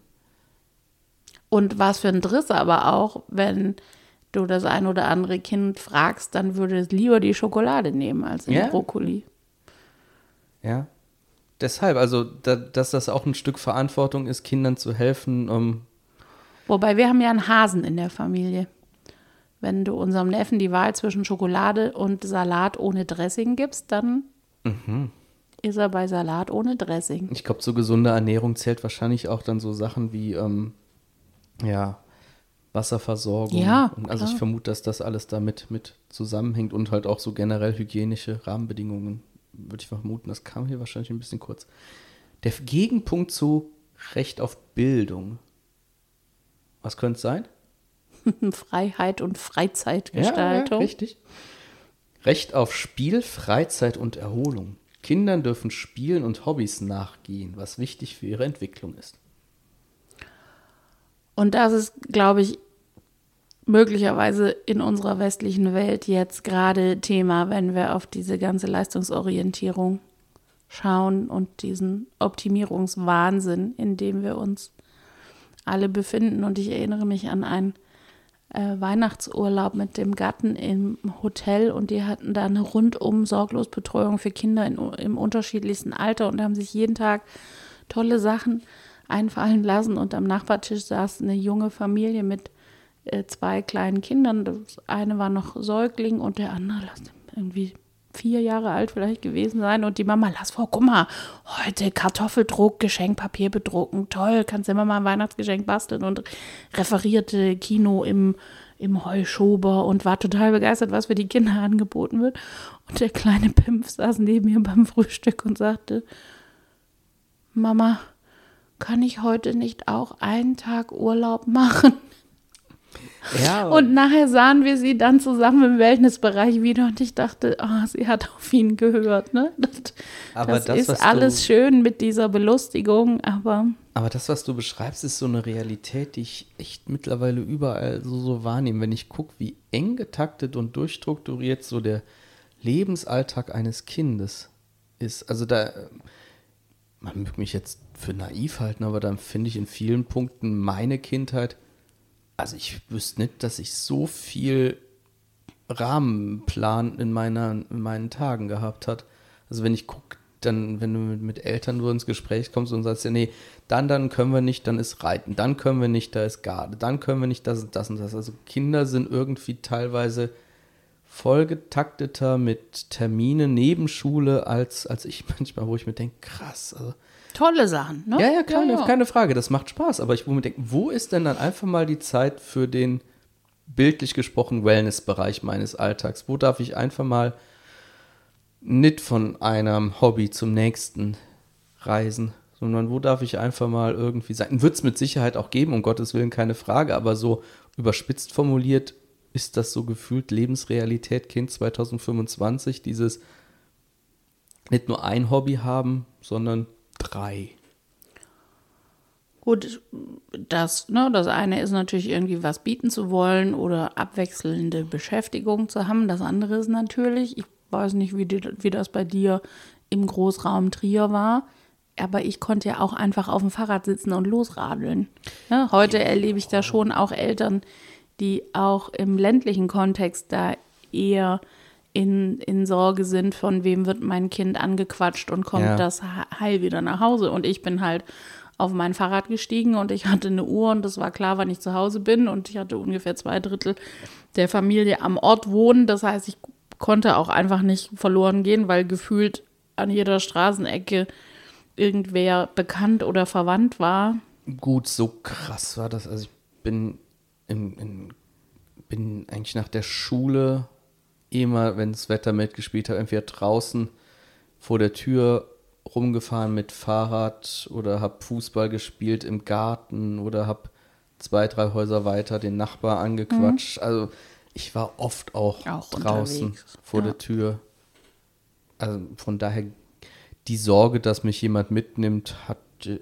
Und was für ein Driss aber auch, wenn du das ein oder andere Kind fragst, dann würde es lieber die Schokolade nehmen als den ja. Brokkoli. Ja, deshalb, also da, dass das auch ein Stück Verantwortung ist, Kindern zu helfen. Um Wobei wir haben ja einen Hasen in der Familie. Wenn du unserem Neffen die Wahl zwischen Schokolade und Salat ohne Dressing gibst, dann mhm. ist er bei Salat ohne Dressing. Ich glaube, zu gesunder Ernährung zählt wahrscheinlich auch dann so Sachen wie, ähm, ja, Wasserversorgung. Ja, und also ich vermute, dass das alles damit mit zusammenhängt und halt auch so generell hygienische Rahmenbedingungen, würde ich vermuten. Das kam hier wahrscheinlich ein bisschen kurz. Der Gegenpunkt zu Recht auf Bildung. Was könnte es sein? Freiheit und Freizeitgestaltung. Ja, ja, richtig. Recht auf Spiel, Freizeit und Erholung. Kindern dürfen Spielen und Hobbys nachgehen, was wichtig für ihre Entwicklung ist. Und das ist, glaube ich, möglicherweise in unserer westlichen Welt jetzt gerade Thema, wenn wir auf diese ganze Leistungsorientierung schauen und diesen Optimierungswahnsinn, in dem wir uns alle befinden. Und ich erinnere mich an einen äh, Weihnachtsurlaub mit dem Gatten im Hotel und die hatten da eine rundum Sorglosbetreuung für Kinder in, im unterschiedlichsten Alter und haben sich jeden Tag tolle Sachen einfallen lassen und am Nachbartisch saß eine junge Familie mit äh, zwei kleinen Kindern. Das eine war noch Säugling und der andere, lass irgendwie vier Jahre alt vielleicht gewesen sein und die Mama, lass vor, guck mal, heute Kartoffeldruck, Geschenkpapier bedrucken, toll, kannst du immer mal ein Weihnachtsgeschenk basteln und referierte Kino im, im Heuschober und war total begeistert, was für die Kinder angeboten wird. Und der kleine Pimpf saß neben mir beim Frühstück und sagte, Mama, kann ich heute nicht auch einen Tag Urlaub machen? Ja, und nachher sahen wir sie dann zusammen im Wellnessbereich wieder und ich dachte, oh, sie hat auf ihn gehört. Ne? Das, aber das, das ist was alles du, schön mit dieser Belustigung, aber... Aber das, was du beschreibst, ist so eine Realität, die ich echt mittlerweile überall so, so wahrnehme. Wenn ich gucke, wie eng getaktet und durchstrukturiert so der Lebensalltag eines Kindes ist. Also da... Man möge mich jetzt für naiv halten, aber dann finde ich in vielen Punkten meine Kindheit, also ich wüsste nicht, dass ich so viel Rahmenplan in, meiner, in meinen Tagen gehabt hat. Also wenn ich gucke, dann, wenn du mit, mit Eltern nur ins Gespräch kommst und sagst, ja nee, dann, dann können wir nicht, dann ist Reiten, dann können wir nicht, da ist Garde, dann können wir nicht, das und das und das. Also Kinder sind irgendwie teilweise vollgetakteter mit Terminen neben Schule als, als ich manchmal, wo ich mir denke, krass. Also, tolle Sachen, ne? Ja, ja, keine, ja, ja. keine Frage, das macht Spaß. Aber ich wo mir denke, wo ist denn dann einfach mal die Zeit für den, bildlich gesprochen, Wellnessbereich meines Alltags? Wo darf ich einfach mal nicht von einem Hobby zum nächsten reisen, sondern wo darf ich einfach mal irgendwie sein? Wird es mit Sicherheit auch geben, um Gottes Willen, keine Frage, aber so überspitzt formuliert, ist das so gefühlt Lebensrealität Kind zwanzig fünfundzwanzig, dieses nicht nur ein Hobby haben, sondern drei. Gut, das, ne, das eine ist natürlich irgendwie was bieten zu wollen oder abwechselnde Beschäftigung zu haben. Das andere ist natürlich, ich weiß nicht, wie, die, wie das bei dir im Großraum Trier war, aber ich konnte ja auch einfach auf dem Fahrrad sitzen und losradeln. Ne? Heute erlebe ich da schon auch Eltern, die auch im ländlichen Kontext da eher in, in Sorge sind, von wem wird mein Kind angequatscht und kommt Ja. das heil wieder nach Hause. Und ich bin halt auf mein Fahrrad gestiegen und ich hatte eine Uhr und es war klar, wann ich zu Hause bin und ich hatte ungefähr zwei Drittel der Familie am Ort wohnen. Das heißt, ich konnte auch einfach nicht verloren gehen, weil gefühlt an jeder Straßenecke irgendwer bekannt oder verwandt war. Gut, so krass war das. Also ich bin, in, in, bin eigentlich nach der Schule immer, wenn das Wetter mitgespielt hat, entweder draußen vor der Tür rumgefahren mit Fahrrad oder habe Fußball gespielt im Garten oder habe zwei, drei Häuser weiter den Nachbar angequatscht. Mhm. Also ich war oft auch, auch draußen unterwegs. vor Ja. der Tür. Also von daher die Sorge, dass mich jemand mitnimmt, hat,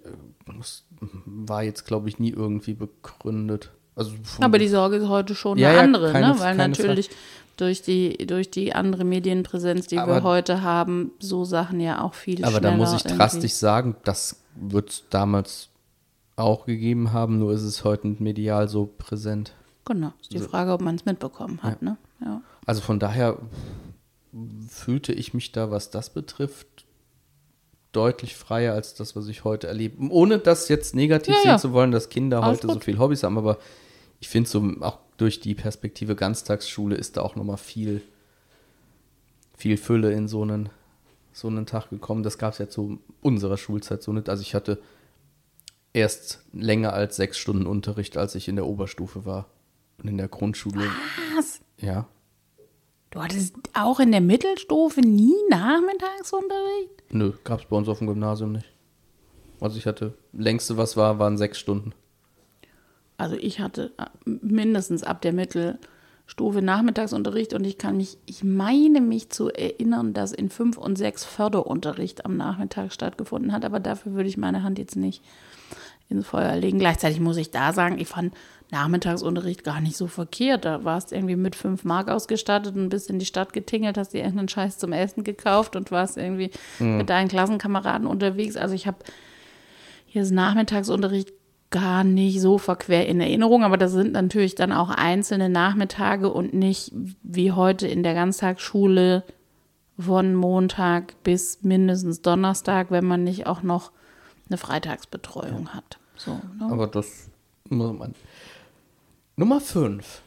war jetzt, glaube ich, nie irgendwie begründet. Also von, Aber die Sorge ist heute schon Ja, eine ja, andere, keine- ne? Weil keine natürlich durch die, durch die andere Medienpräsenz, die Aber- wir heute haben, so Sachen ja auch viel aber schneller da muss ich irgendwie- drastisch sagen, das wird es damals auch gegeben haben, nur ist es heute medial so präsent. Genau, ist die Frage, ob man es mitbekommen hat, ne? Ja. Also von daher fühlte ich mich da, was das betrifft, deutlich freier als das, was ich heute erlebe. Ohne das jetzt negativ Ja, sehen ja. zu wollen, dass Kinder Alles heute so gut. viel Hobbys haben, aber ich finde so, auch durch die Perspektive Ganztagsschule ist da auch nochmal viel, viel Fülle in so einen, so einen Tag gekommen. Das gab es ja zu unserer Schulzeit so nicht. Also ich hatte erst länger als sechs Stunden Unterricht, als ich in der Oberstufe war. Und in der Grundschule. Was? Ja. Du hattest auch in der Mittelstufe nie Nachmittagsunterricht? Nö, gab es bei uns auf dem Gymnasium nicht. Also ich hatte, längste was war, waren sechs Stunden. Also ich hatte mindestens ab der Mittelstufe Nachmittagsunterricht und ich kann mich, ich meine mich zu erinnern, dass in fünf und sechs Förderunterricht am Nachmittag stattgefunden hat, aber dafür würde ich meine Hand jetzt nicht ins Feuer legen. Gleichzeitig muss ich da sagen, ich fand Nachmittagsunterricht gar nicht so verkehrt. Da warst irgendwie mit fünf Mark ausgestattet und bist in die Stadt getingelt, hast dir irgendeinen Scheiß zum Essen gekauft und warst irgendwie mhm. mit deinen Klassenkameraden unterwegs. Also ich habe hier das Nachmittagsunterricht gar nicht so verquer in Erinnerung, aber das sind natürlich dann auch einzelne Nachmittage und nicht wie heute in der Ganztagsschule von Montag bis mindestens Donnerstag, wenn man nicht auch noch eine Freitagsbetreuung ja. hat. So, ne? Aber das muss man. Nummer fünf.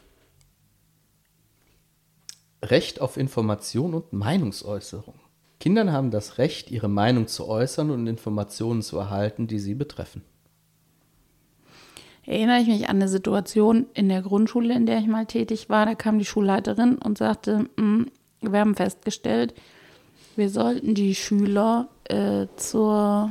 Recht auf Information und Meinungsäußerung. Kinder haben das Recht, ihre Meinung zu äußern und Informationen zu erhalten, die sie betreffen. Erinnere ich mich an eine Situation in der Grundschule, in der ich mal tätig war. Da kam die Schulleiterin und sagte, wir haben festgestellt, wir sollten die Schüler äh, zur,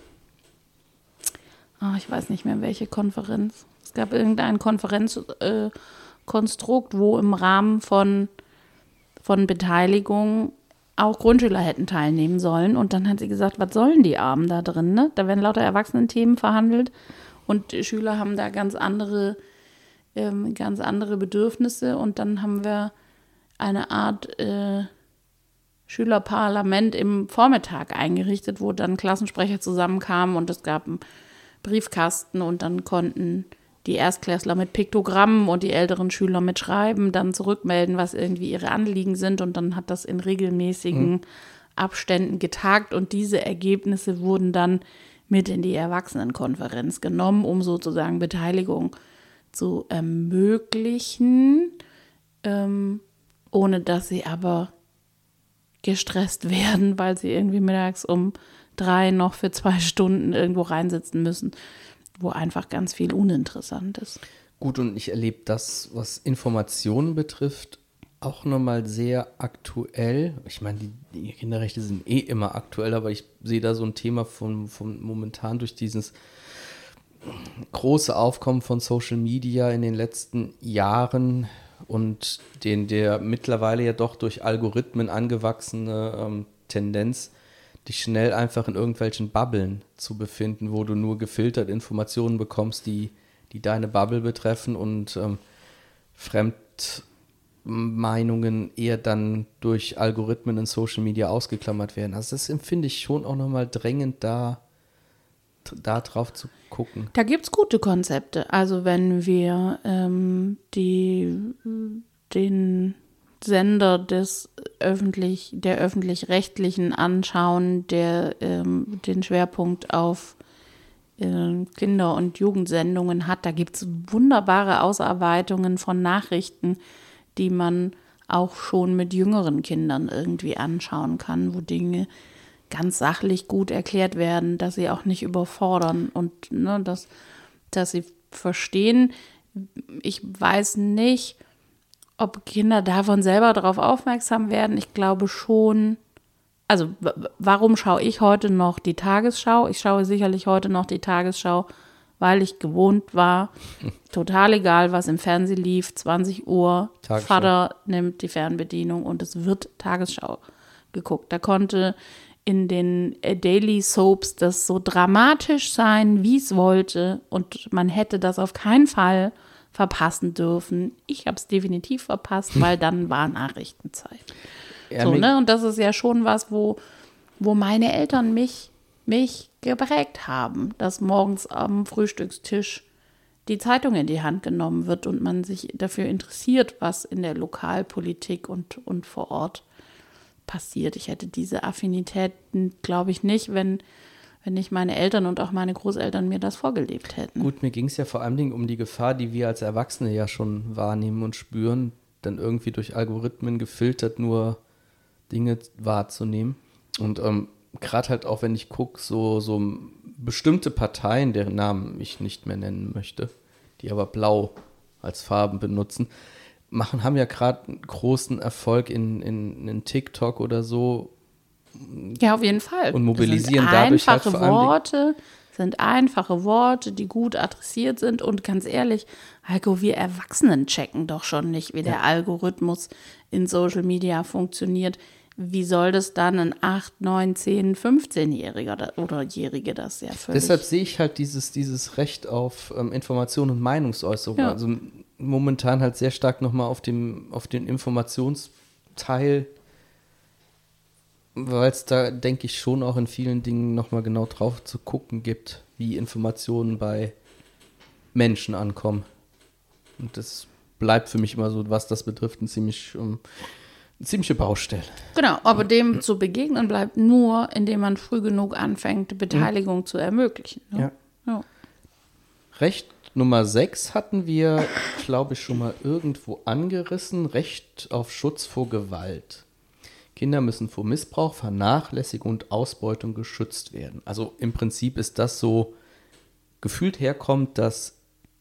oh, ich weiß nicht mehr, welche Konferenz. Es gab irgendein Konferenzkonstrukt, äh, wo im Rahmen von, von Beteiligung auch Grundschüler hätten teilnehmen sollen. Und dann hat sie gesagt, was sollen die Armen da drin? Ne? Da werden lauter Erwachsenenthemen verhandelt. Und die Schüler haben da ganz andere, ähm, ganz andere Bedürfnisse. Und dann haben wir eine Art äh, Schülerparlament im Vormittag eingerichtet, wo dann Klassensprecher zusammenkamen und es gab einen Briefkasten und dann konnten die Erstklässler mit Piktogrammen und die älteren Schüler mit Schreiben dann zurückmelden, was irgendwie ihre Anliegen sind. Und dann hat das in regelmäßigen mhm. Abständen getagt und diese Ergebnisse wurden dann mit in die Erwachsenenkonferenz genommen, um sozusagen Beteiligung zu ermöglichen, ähm, ohne dass sie aber gestresst werden, weil sie irgendwie mittags um drei noch für zwei Stunden irgendwo reinsitzen müssen, wo einfach ganz viel uninteressant ist. Gut, und ich erlebe das, was Informationen betrifft, auch nochmal sehr aktuell. Ich meine, die, die Kinderrechte sind eh immer aktuell, aber ich sehe da so ein Thema von, von momentan durch dieses große Aufkommen von Social Media in den letzten Jahren und den der mittlerweile ja doch durch Algorithmen angewachsene ähm, Tendenz, dich schnell einfach in irgendwelchen Bubblen zu befinden, wo du nur gefiltert Informationen bekommst, die, die deine Bubble betreffen und ähm, Fremdmeinungen eher dann durch Algorithmen in Social Media ausgeklammert werden. Also das empfinde ich schon auch nochmal drängend, da, da drauf zu gucken. Da gibt es gute Konzepte. Also wenn wir ähm, die, den Sender des öffentlich, der öffentlich-rechtlichen anschauen, der ähm, den Schwerpunkt auf äh, Kinder- und Jugendsendungen hat, da gibt es wunderbare Ausarbeitungen von Nachrichten, die man auch schon mit jüngeren Kindern irgendwie anschauen kann, wo Dinge ganz sachlich gut erklärt werden, dass sie auch nicht überfordern und ne, dass, dass sie verstehen. Ich weiß nicht, ob Kinder davon selber darauf aufmerksam werden. Ich glaube schon, also w- warum schaue ich heute noch die Tagesschau? Ich schaue sicherlich heute noch die Tagesschau, weil ich gewohnt war, total egal, was im Fernsehen lief, zwanzig Uhr, Tagesschau. Vater nimmt die Fernbedienung und es wird Tagesschau geguckt. Da konnte in den Daily Soaps das so dramatisch sein, wie es wollte und man hätte das auf keinen Fall verpassen dürfen. Ich habe es definitiv verpasst, weil dann war Nachrichtenzeit. Ja, so, mir- ne? Und das ist ja schon was, wo, wo meine Eltern mich, mich geprägt haben, dass morgens am Frühstückstisch die Zeitung in die Hand genommen wird und man sich dafür interessiert, was in der Lokalpolitik und, und vor Ort passiert. Ich hätte diese Affinitäten, glaube ich, nicht, wenn, wenn nicht meine Eltern und auch meine Großeltern mir das vorgelebt hätten. Gut, mir ging es ja vor allem um die Gefahr, die wir als Erwachsene ja schon wahrnehmen und spüren, dann irgendwie durch Algorithmen gefiltert nur Dinge wahrzunehmen. Und ähm, gerade halt auch, wenn ich gucke, so, so bestimmte Parteien, deren Namen ich nicht mehr nennen möchte, die aber blau als Farben benutzen, machen, haben ja gerade einen großen Erfolg in, in, in TikTok oder so. Ja, auf jeden Fall. Und mobilisieren das sind dadurch halt einfache vor allem die- Worte, sind einfache Worte, die gut adressiert sind. Und ganz ehrlich, Heiko, wir Erwachsenen checken doch schon nicht, wie der Algorithmus in Social Media funktioniert. Wie soll das dann ein acht, neun, zehn, fünfzehnjähriger da- oder Jährige das ja völlig... Deshalb sehe ich halt dieses, dieses Recht auf ähm, Information und Meinungsäußerung. Ja. Also momentan halt sehr stark nochmal auf dem, auf den Informationsteil, weil es da, denke ich, schon auch in vielen Dingen nochmal genau drauf zu gucken gibt, wie Informationen bei Menschen ankommen. Und das bleibt für mich immer so, was das betrifft, ein ziemlich, um, eine ziemliche Baustelle. Genau, aber dem zu begegnen bleibt nur, indem man früh genug anfängt, Beteiligung mhm. zu ermöglichen. Ne? Ja. Ja. Recht Nummer sechs hatten wir, glaube ich, schon mal irgendwo angerissen. Recht auf Schutz vor Gewalt. Kinder müssen vor Missbrauch, Vernachlässigung und Ausbeutung geschützt werden. Also im Prinzip ist das so gefühlt herkommt, das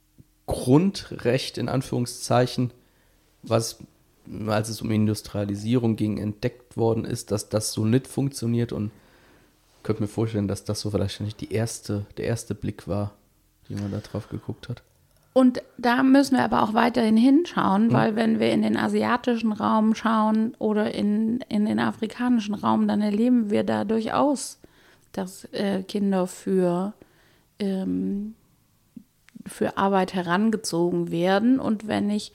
Grundrecht in Anführungszeichen, was, als es um Industrialisierung ging, entdeckt worden ist, dass das so nicht funktioniert, und ich könnte mir vorstellen, dass das so vielleicht nicht die erste, der erste Blick war, wie man da drauf geguckt hat. Und da müssen wir aber auch weiterhin hinschauen, mhm. weil wenn wir in den asiatischen Raum schauen oder in, in den afrikanischen Raum, dann erleben wir da durchaus, dass äh, Kinder für, ähm, für Arbeit herangezogen werden. Und wenn ich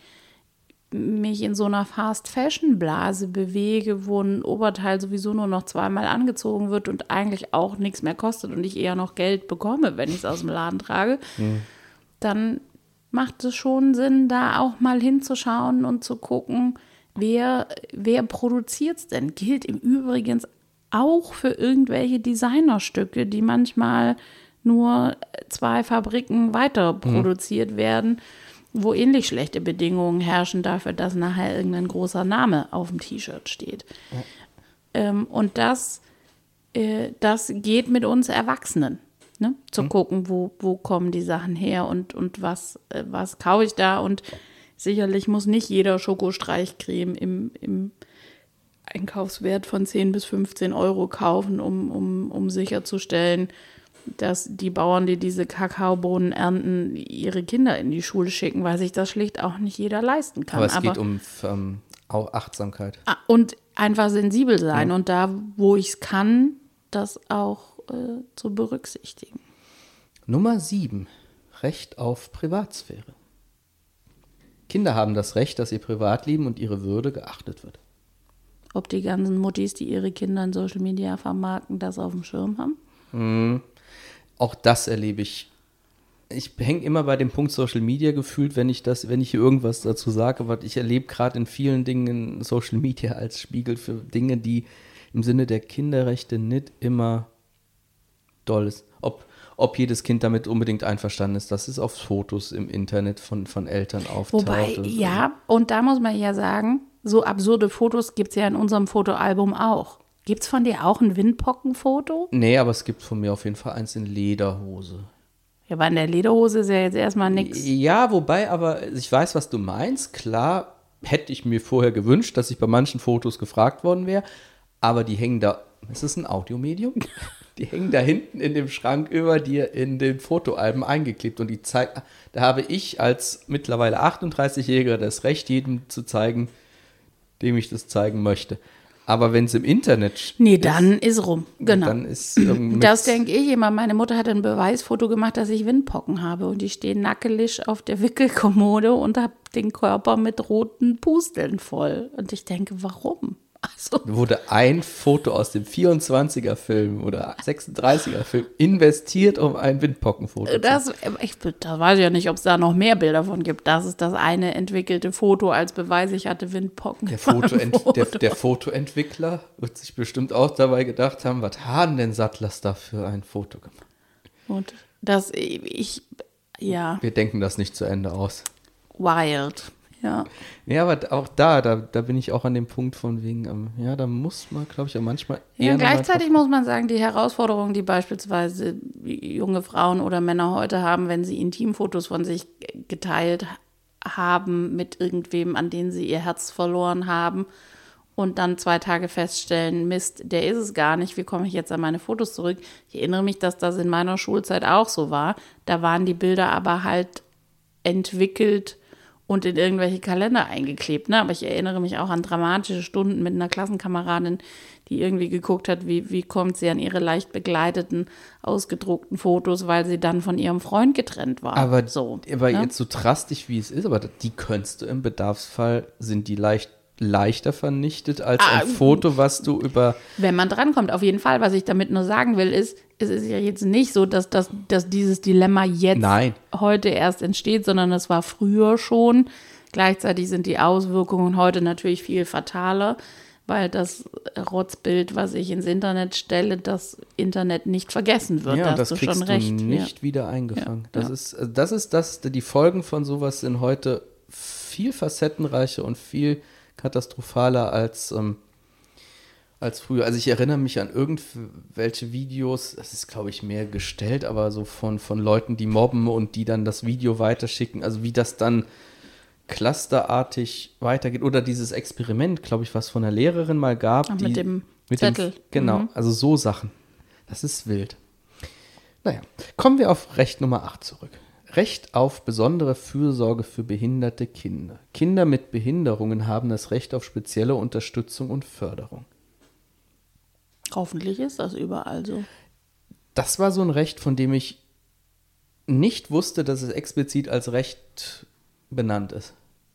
mich in so einer Fast-Fashion-Blase bewege, wo ein Oberteil sowieso nur noch zweimal angezogen wird und eigentlich auch nichts mehr kostet und ich eher noch Geld bekomme, wenn ich es aus dem Laden trage, mhm. dann macht es schon Sinn, da auch mal hinzuschauen und zu gucken, wer, wer produziert es denn? Gilt im Übrigen auch für irgendwelche Designerstücke, die manchmal nur zwei Fabriken weiter produziert mhm. werden, wo ähnlich schlechte Bedingungen herrschen dafür, dass nachher irgendein großer Name auf dem T-Shirt steht. Ja. Ähm, und das, äh, das geht mit uns Erwachsenen. Ne? Zu mhm. gucken, wo, wo kommen die Sachen her und, und was, äh, was kaufe ich da. Und sicherlich muss nicht jeder Schokostreichcreme im, im Einkaufswert von zehn bis fünfzehn Euro kaufen, um, um, um sicherzustellen, dass die Bauern, die diese Kakaobohnen ernten, ihre Kinder in die Schule schicken, weil sich das schlicht auch nicht jeder leisten kann. Aber es Aber, geht um ähm, auch Achtsamkeit. Und einfach sensibel sein. Mhm. Und da, wo ich es kann, das auch äh, zu berücksichtigen. Nummer sieben. Recht auf Privatsphäre. Kinder haben das Recht, dass ihr Privatleben und ihre Würde geachtet wird. Ob die ganzen Muttis, die ihre Kinder in Social Media vermarkten, das auf dem Schirm haben? Mhm. Auch das erlebe ich. Ich hänge immer bei dem Punkt Social Media gefühlt, wenn ich das, wenn ich hier irgendwas dazu sage, aber ich erlebe gerade in vielen Dingen Social Media als Spiegel für Dinge, die im Sinne der Kinderrechte nicht immer doll ist. Ob Ob jedes Kind damit unbedingt einverstanden ist, dass es auf Fotos im Internet von, von Eltern auftaucht. Wobei, ja, und da muss man ja sagen, so absurde Fotos gibt es ja in unserem Fotoalbum auch. Gibt es von dir auch ein Windpockenfoto? Nee, aber es gibt von mir auf jeden Fall eins in Lederhose. Ja, aber in der Lederhose ist ja jetzt erstmal nichts. Ja, wobei, aber ich weiß, was du meinst. Klar, hätte ich mir vorher gewünscht, dass ich bei manchen Fotos gefragt worden wäre, aber die hängen da, ist es ein Audiomedium? Die hängen da hinten in dem Schrank über dir in den Fotoalben eingeklebt. Und die zeig, da habe ich als mittlerweile achtunddreißigjähriger das Recht, jedem zu zeigen, dem ich das zeigen möchte. Aber wenn es im Internet Nee, ist, dann ist rum. Genau. Dann ist ähm, Das denke ich immer. Meine Mutter hat ein Beweisfoto gemacht, dass ich Windpocken habe. Und die stehen nackelig auf der Wickelkommode und habe den Körper mit roten Pusteln voll. Und ich denke, warum? Also, wurde ein Foto aus dem vierundzwanziger-Film oder sechsunddreißiger-Film investiert, um ein Windpockenfoto das, zu machen. ich da weiß ich ja nicht, ob es da noch mehr Bilder von gibt. Das ist das eine entwickelte Foto als Beweis, ich hatte Windpocken. Der, Fotoent, Foto. der, der Fotoentwickler wird sich bestimmt auch dabei gedacht haben, was haben denn Sattlers da für ein Foto gemacht? Und das, ich, ja, Wir denken das nicht zu Ende aus. wild. Ja. Ja, aber auch da, da, da bin ich auch an dem Punkt von wegen, ähm, ja, da muss man, glaube ich, ja manchmal eher Ja, noch mal gleichzeitig drauf- muss man sagen, die Herausforderungen, die beispielsweise junge Frauen oder Männer heute haben, wenn sie Intimfotos von sich geteilt haben mit irgendwem, an den sie ihr Herz verloren haben und dann zwei Tage feststellen, Mist, der ist es gar nicht, wie komme ich jetzt an meine Fotos zurück? Ich erinnere mich, dass das in meiner Schulzeit auch so war. Da waren die Bilder aber halt entwickelt und in irgendwelche Kalender eingeklebt. Ne? Aber ich erinnere mich auch an dramatische Stunden mit einer Klassenkameradin, die irgendwie geguckt hat, wie, wie kommt sie an ihre leicht begleiteten, ausgedruckten Fotos, weil sie dann von ihrem Freund getrennt war. Aber, so, aber ne? jetzt so drastisch, wie es ist, aber die könntest du im Bedarfsfall, sind die leicht, leichter vernichtet als Ah, ein Foto, was du über... Wenn man drankommt, auf jeden Fall. Was ich damit nur sagen will, ist, es ist ja jetzt nicht so, dass, das, dass dieses Dilemma jetzt Nein. heute erst entsteht, sondern es war früher schon. Gleichzeitig sind die Auswirkungen heute natürlich viel fataler, weil das Rotzbild, was ich ins Internet stelle, das Internet nicht vergessen wird. Ja, Da und das hast du kriegst schon du recht. nicht Ja. wieder eingefangen. Ja, das, ja. Ist, also das ist das, die Folgen von sowas sind heute viel facettenreicher und viel katastrophaler als, ähm, als früher. Also ich erinnere mich an irgendwelche Videos, das ist glaube ich mehr gestellt, aber so von, von Leuten, die mobben und die dann das Video weiterschicken, also wie das dann clusterartig weitergeht. Oder dieses Experiment, glaube ich, was von einer Lehrerin mal gab. Ach, die, mit dem mit Zettel. Dem, genau, Mhm. also so Sachen. Das ist wild. Naja, kommen wir auf Recht Nummer acht zurück. Recht auf besondere Fürsorge für behinderte Kinder. Kinder mit Behinderungen haben das Recht auf spezielle Unterstützung und Förderung. Hoffentlich ist das überall so. Das war so ein Recht, von dem ich nicht wusste, dass es explizit als Recht benannt ist.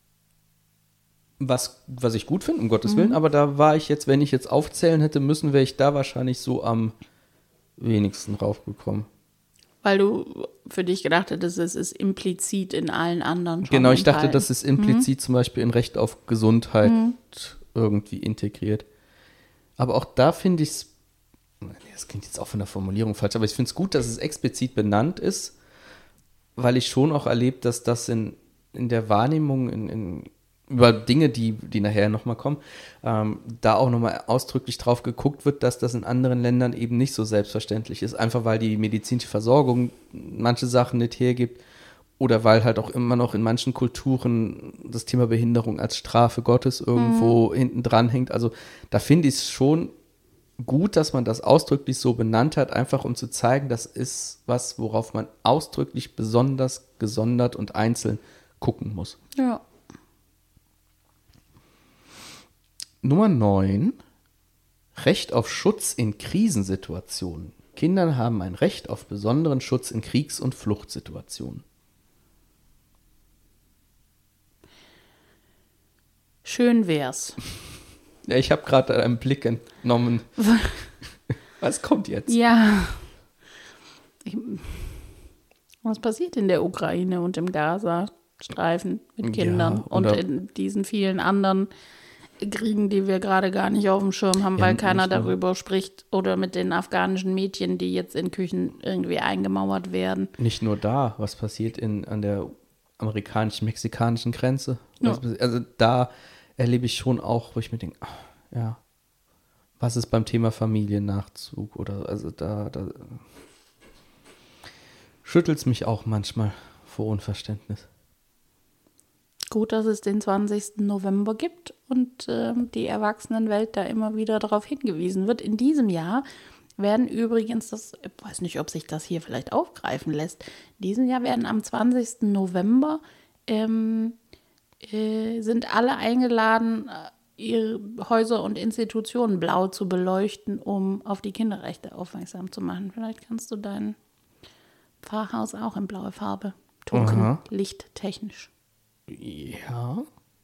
Was, was ich gut finde, um Gottes Willen, aber da war ich jetzt, wenn ich jetzt aufzählen hätte müssen, wäre ich da wahrscheinlich so am wenigsten raufgekommen. Weil du für dich gedacht hättest, es ist implizit in allen anderen schon Genau, ich dachte, enthalten. das ist implizit zum Beispiel in Recht auf Gesundheit irgendwie integriert. Aber auch da finde ich es, das klingt jetzt auch von der Formulierung falsch, aber ich finde es gut, dass es explizit benannt ist, weil ich schon auch erlebt, dass das in, in der Wahrnehmung, in, in, über Dinge, die, die nachher nochmal kommen, ähm, da auch nochmal ausdrücklich drauf geguckt wird, dass das in anderen Ländern eben nicht so selbstverständlich ist, einfach weil die medizinische Versorgung manche Sachen nicht hergibt oder weil halt auch immer noch in manchen Kulturen das Thema Behinderung als Strafe Gottes irgendwo mhm. hinten dran hängt. Also da finde ich es schon gut, dass man das ausdrücklich so benannt hat, einfach um zu zeigen, das ist was, worauf man ausdrücklich besonders gesondert und einzeln gucken muss. Ja. Nummer neun. Recht auf Schutz in Krisensituationen. Kinder haben ein Recht auf besonderen Schutz in Kriegs- und Fluchtsituationen. Schön wär's. Ja, ich habe gerade einen Blick entnommen. Was kommt jetzt? Ja. Ich, was passiert in der Ukraine und im Gaza-Streifen mit Kindern Ja, und oder- in diesen vielen anderen Kriegen, die wir gerade gar nicht auf dem Schirm haben, Ja, weil keiner nicht nur- darüber spricht, oder mit den afghanischen Mädchen, die jetzt in Küchen irgendwie eingemauert werden. Nicht nur da, was passiert in, an der amerikanisch-mexikanischen Grenze. Ja. Was passiert- Also da erlebe ich schon auch, wo ich mir denke, ach, ja, was ist beim Thema Familiennachzug oder also da, da schüttelt es mich auch manchmal vor Unverständnis. Gut, dass es den zwanzigsten November gibt und ähm, die Erwachsenenwelt da immer wieder darauf hingewiesen wird. In diesem Jahr werden übrigens, das, ich weiß nicht, ob sich das hier vielleicht aufgreifen lässt, in diesem Jahr werden am zwanzigsten November ähm, äh, sind alle eingeladen, äh, ihre Häuser und Institutionen blau zu beleuchten, um auf die Kinderrechte aufmerksam zu machen. Vielleicht kannst du dein Pfarrhaus auch in blaue Farbe tunken, Aha. lichttechnisch. Ja.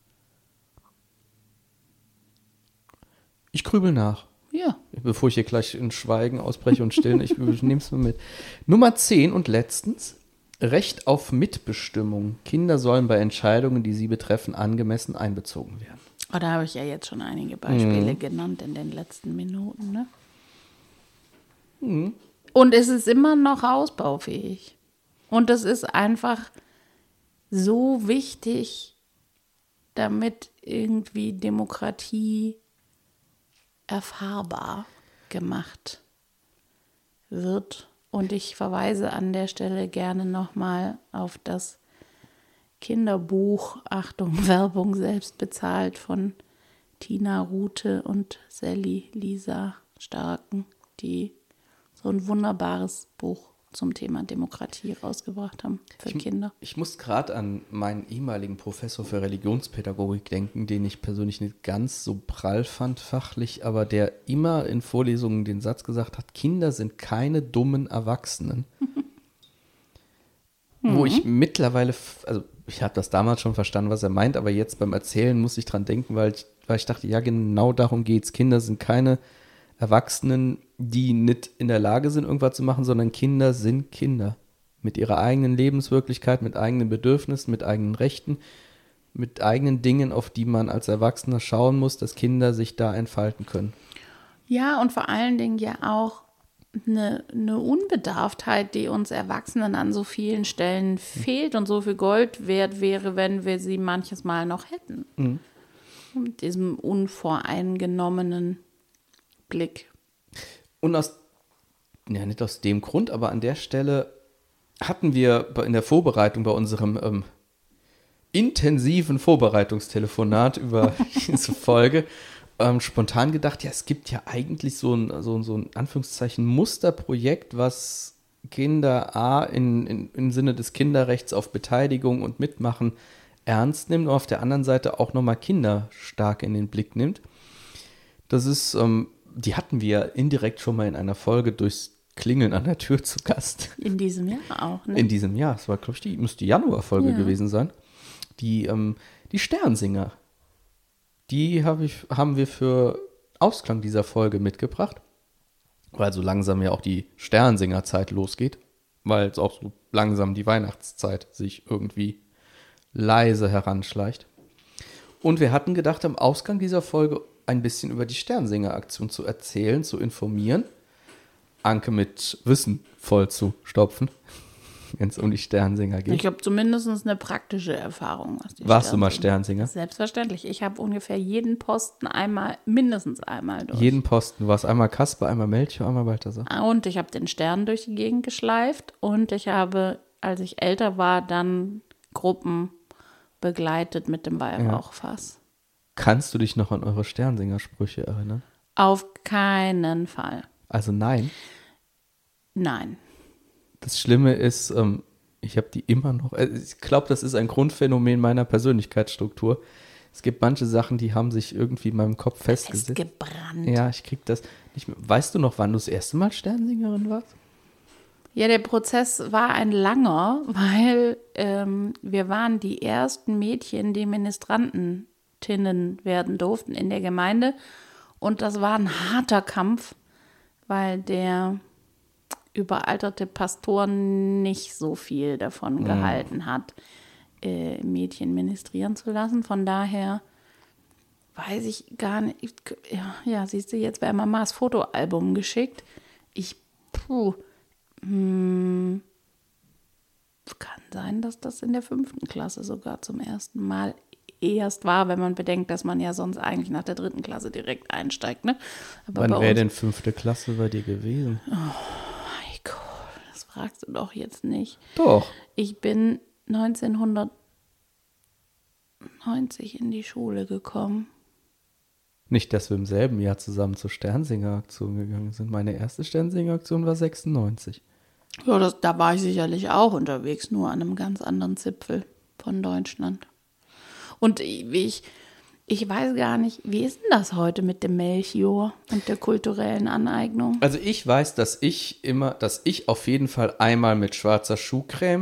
Ich grübel nach. Ja. Bevor ich hier gleich in Schweigen ausbreche und stillen, ich nehme es mal mit. Nummer zehn und letztens. Recht auf Mitbestimmung. Kinder sollen bei Entscheidungen, die sie betreffen, angemessen einbezogen werden. Oh, da habe ich ja jetzt schon einige Beispiele genannt in den letzten Minuten. Ne? Und es ist immer noch ausbaufähig. Und es ist einfach so wichtig, damit irgendwie Demokratie erfahrbar gemacht wird. Und ich verweise an der Stelle gerne nochmal auf das Kinderbuch, Achtung, Werbung selbst bezahlt, von Tina Rute und Sally Lisa Starken, die so ein wunderbares Buch zum Thema Demokratie rausgebracht haben für Kinder. Ich muss gerade an meinen ehemaligen Professor für Religionspädagogik denken, den ich persönlich nicht ganz so prall fand fachlich, aber der immer in Vorlesungen den Satz gesagt hat, Kinder sind keine dummen Erwachsenen. Wo ich mittlerweile, f- also ich habe das damals schon verstanden, was er meint, aber jetzt beim Erzählen muss ich dran denken, weil ich, weil ich dachte, ja, genau darum geht's. Kinder sind keine Erwachsenen, die nicht in der Lage sind, irgendwas zu machen, sondern Kinder sind Kinder. Mit ihrer eigenen Lebenswirklichkeit, mit eigenen Bedürfnissen, mit eigenen Rechten, mit eigenen Dingen, auf die man als Erwachsener schauen muss, dass Kinder sich da entfalten können. Ja, und vor allen Dingen ja auch eine, eine Unbedarftheit, die uns Erwachsenen an so vielen Stellen fehlt und so viel Gold wert wäre, wenn wir sie manches Mal noch hätten. Mhm. Mit diesem unvoreingenommenen Blick. Und aus, ja, nicht aus dem Grund, aber an der Stelle hatten wir bei- in der Vorbereitung bei unserem ähm, intensiven Vorbereitungstelefonat über diese Folge ähm, spontan gedacht, ja, es gibt ja eigentlich so ein, so, ein- so ein Anführungszeichen Musterprojekt, was Kinder A in, in, im Sinne des Kinderrechts auf Beteiligung und Mitmachen ernst nimmt und auf der anderen Seite auch nochmal Kinder stark in den Blick nimmt. Das ist, ähm, die hatten wir indirekt schon mal in einer Folge durchs Klingeln an der Tür zu Gast. In diesem Jahr auch, ne? In diesem Jahr. Es war, glaube ich, die müsste die Januarfolge Ja. gewesen sein. Die, ähm, die Sternsinger. Die hab ich, haben wir für Ausklang dieser Folge mitgebracht. Weil so langsam ja auch die Sternsingerzeit losgeht. Weil jetzt auch so langsam die Weihnachtszeit sich irgendwie leise heranschleicht. Und wir hatten gedacht, am Ausgang dieser Folge ein bisschen über die Sternsinger-Aktion zu erzählen, zu informieren. Anke mit Wissen voll zu stopfen, wenn es um die Sternsinger geht. Ich habe zumindest eine praktische Erfahrung. Was die Warst du mal Sternsinger- Sternsinger? Selbstverständlich. Ich habe ungefähr jeden Posten einmal, mindestens einmal durch. Jeden Posten. Du warst einmal Kasper, einmal Melchior, einmal Balthasar. Und ich habe den Stern durch die Gegend geschleift und ich habe, als ich älter war, dann Gruppen begleitet mit dem Weihrauchfass. Kannst du dich noch an eure Sternsinger-Sprüche erinnern? Auf keinen Fall. Also nein. Nein. Das Schlimme ist, ähm, ich habe die immer noch, äh, ich glaube, das ist ein Grundphänomen meiner Persönlichkeitsstruktur. Es gibt manche Sachen, die haben sich irgendwie in meinem Kopf festgesetzt. Festgebrannt. Ja, ich krieg das nicht mehr. Weißt du noch, wann du das erste Mal Sternsingerin warst? Ja, der Prozess war ein langer, weil ähm, wir waren die ersten Mädchen, die Ministrantinnen werden durften in der Gemeinde. Und das war ein harter Kampf, weil der überalterte Pastor nicht so viel davon gehalten hat, äh, Mädchen ministrieren zu lassen. Von daher weiß ich gar nicht. Ich, ja, ja, siehst du, jetzt wäre Mamas Fotoalbum geschickt. Ich, puh, hm, kann sein, dass das in der fünften Klasse sogar zum ersten Mal erst war, wenn man bedenkt, dass man ja sonst eigentlich nach der dritten Klasse direkt einsteigt. Ne? Aber Wann bei wäre uns- denn fünfte Klasse bei dir gewesen? Heiko, das fragst du doch jetzt nicht. Doch. Ich bin neunzehnhundertneunzig in die Schule gekommen. Nicht, dass wir im selben Jahr zusammen zur Sternsinger-Aktion gegangen sind. Meine erste Sternsinger-Aktion war sechsundneunzig. Ja, das, da war ich sicherlich auch unterwegs, nur an einem ganz anderen Zipfel von Deutschland. Und ich, ich weiß gar nicht, wie ist denn das heute mit dem Melchior und der kulturellen Aneignung? Also ich weiß, dass ich immer, dass ich auf jeden Fall einmal mit schwarzer Schuhcreme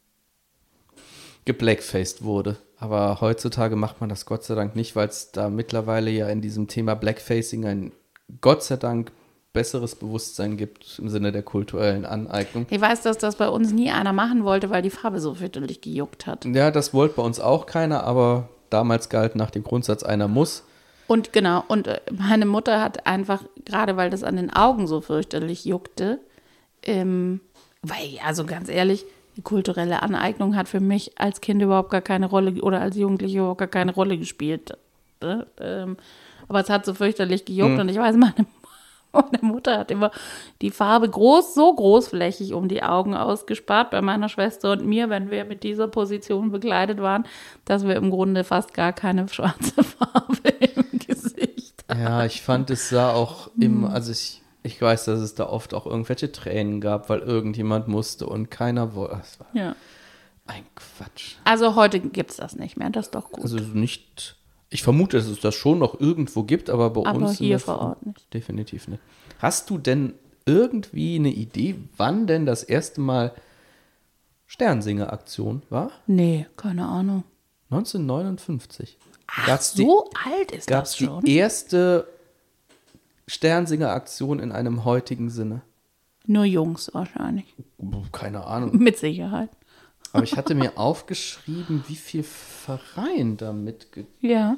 geblackfaced wurde. Aber heutzutage macht man das Gott sei Dank nicht, weil es da mittlerweile ja in diesem Thema Blackfacing ein Gott sei Dank besseres Bewusstsein gibt im Sinne der kulturellen Aneignung. Ich weiß, dass das bei uns nie einer machen wollte, weil die Farbe so fürchterlich gejuckt hat. Ja, das wollte bei uns auch keiner, aber damals galt nach dem Grundsatz, einer muss. Und genau, und äh, meine Mutter hat einfach, gerade weil das an den Augen so fürchterlich juckte, ähm, weil, also ganz ehrlich, die kulturelle Aneignung hat für mich als Kind überhaupt gar keine Rolle oder als Jugendliche überhaupt gar keine Rolle gespielt. Ne? Ähm, aber es hat so fürchterlich gejuckt Mhm. und ich weiß, meine, meine Mutter hat immer die Farbe groß, so großflächig um die Augen ausgespart bei meiner Schwester und mir, wenn wir mit dieser Position bekleidet waren, dass wir im Grunde fast gar keine schwarze Farbe im Gesicht hatten. Ja, ich fand, es sah auch immer, also ich, ich weiß, dass es da oft auch irgendwelche Tränen gab, weil irgendjemand musste und keiner wollte. Das war Ja. ein Quatsch. Also heute gibt es das nicht mehr, das ist doch gut. Also nicht, ich vermute, dass es das schon noch irgendwo gibt, aber bei Aber uns in hier der vor Form Ort nicht. definitiv nicht. Hast du denn irgendwie eine Idee, wann denn das erste Mal Sternsinger-Aktion war? Nee, keine Ahnung. neunzehnhundertneunundfünfzig. Ach, Gab's so alt ist Gab das es die schon? erste Sternsinger-Aktion in einem heutigen Sinne? Nur Jungs wahrscheinlich. Keine Ahnung. Mit Sicherheit. Aber ich hatte mir aufgeschrieben, wie viel Verein da mitge... Ja.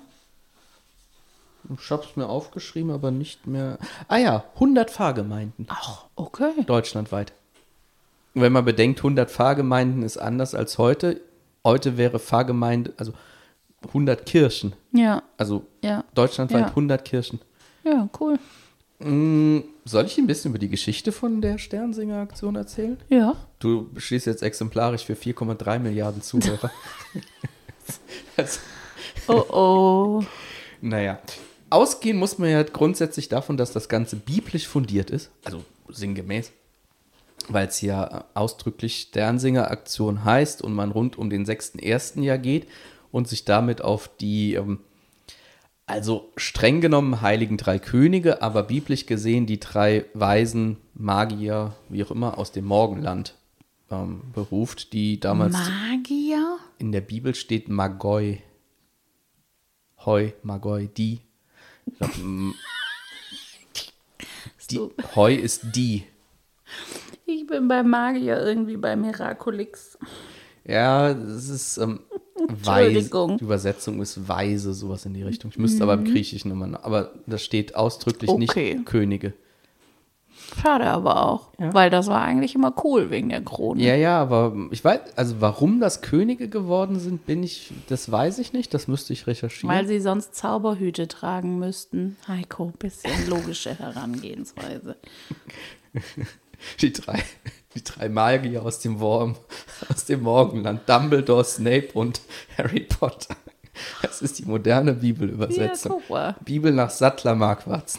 Ich habe es mir aufgeschrieben, aber nicht mehr... Ah ja, hundert Pfarrgemeinden. Ach, okay. Deutschlandweit. Wenn man bedenkt, hundert Pfarrgemeinden ist anders als heute. Heute wäre Pfarrgemeinde, also hundert Kirchen. Ja, Also ja. deutschlandweit Ja. hundert Kirchen. Ja, cool. Mm, Soll ich ein bisschen über die Geschichte von der Sternsinger-Aktion erzählen? Ja. Du stehst jetzt exemplarisch für vier Komma drei Milliarden Zuhörer. also, Oh, oh. naja. Ausgehen muss man ja grundsätzlich davon, dass das Ganze biblisch fundiert ist. Also sinngemäß. Weil es ja ausdrücklich Sternsinger-Aktion heißt und man rund um den sechsten ersten Jahr geht und sich damit auf die, ähm, also streng genommen Heiligen Drei Könige, aber biblisch gesehen die drei Weisen, Magier, wie auch immer, aus dem Morgenland ähm, beruft, die damals Magier? in der Bibel steht Magoi. Hoi, Magoi, die. Ich glaub, m- die So. Hoi ist die. Ich bin bei Magier irgendwie bei Miraculix. Ja, das ist ähm, Weise. Entschuldigung. Die Übersetzung ist Weise, sowas in die Richtung. Ich müsste aber im Griechischen immer noch. Aber das steht ausdrücklich Okay. nicht Könige. Schade aber auch, Ja. weil das war eigentlich immer cool wegen der Krone. Ja, ja, aber ich weiß, also warum das Könige geworden sind, bin ich, das weiß ich nicht. Das müsste ich recherchieren. Weil sie sonst Zauberhüte tragen müssten. Heiko, bisschen logische Herangehensweise. Die drei, die drei Magier aus dem Worm, aus dem Morgenland. Dumbledore, Snape und Harry Potter. Das ist die moderne Ja, Bibelübersetzung. guck mal. Bibel nach Sattler Marquardt.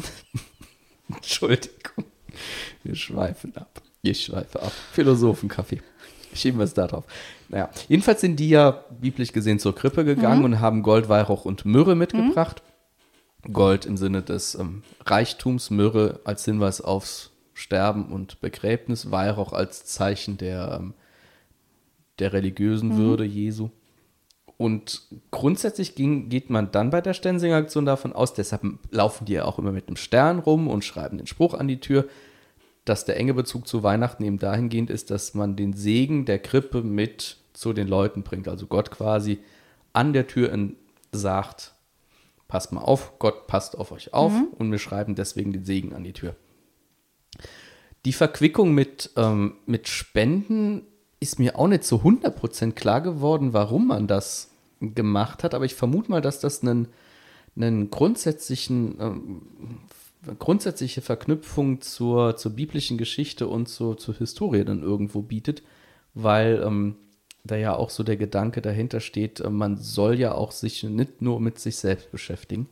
Entschuldigung. Wir schweifen ab. Ich schweife ab. Philosophenkaffee. Schieben wir es da drauf. Naja, jedenfalls sind die ja biblisch gesehen zur Krippe gegangen Mhm. und haben Gold, Weihrauch und Myrrhe mitgebracht. Mhm. Gold im Sinne des ähm, Reichtums, Myrrhe als Hinweis aufs Sterben und Begräbnis, Weihrauch als Zeichen der, ähm, der religiösen Mhm. Würde Jesu. Und grundsätzlich ging, geht man dann bei der Sternsinger-Aktion davon aus, deshalb laufen die ja auch immer mit einem Stern rum und schreiben den Spruch an die Tür, dass der enge Bezug zu Weihnachten eben dahingehend ist, dass man den Segen der Krippe mit zu den Leuten bringt. Also Gott quasi an der Tür in, sagt, passt mal auf, Gott passt auf euch auf, mhm. und wir schreiben deswegen den Segen an die Tür. Die Verquickung mit, ähm, mit Spenden ist mir auch nicht zu hundert Prozent klar geworden, warum man das gemacht hat, aber ich vermute mal, dass das einen, einen grundsätzlichen, ähm, grundsätzliche Verknüpfung zur, zur biblischen Geschichte und zur, zur Historie dann irgendwo bietet, weil ähm, da ja auch so der Gedanke dahinter steht, äh, man soll ja auch sich nicht nur mit sich selbst beschäftigen.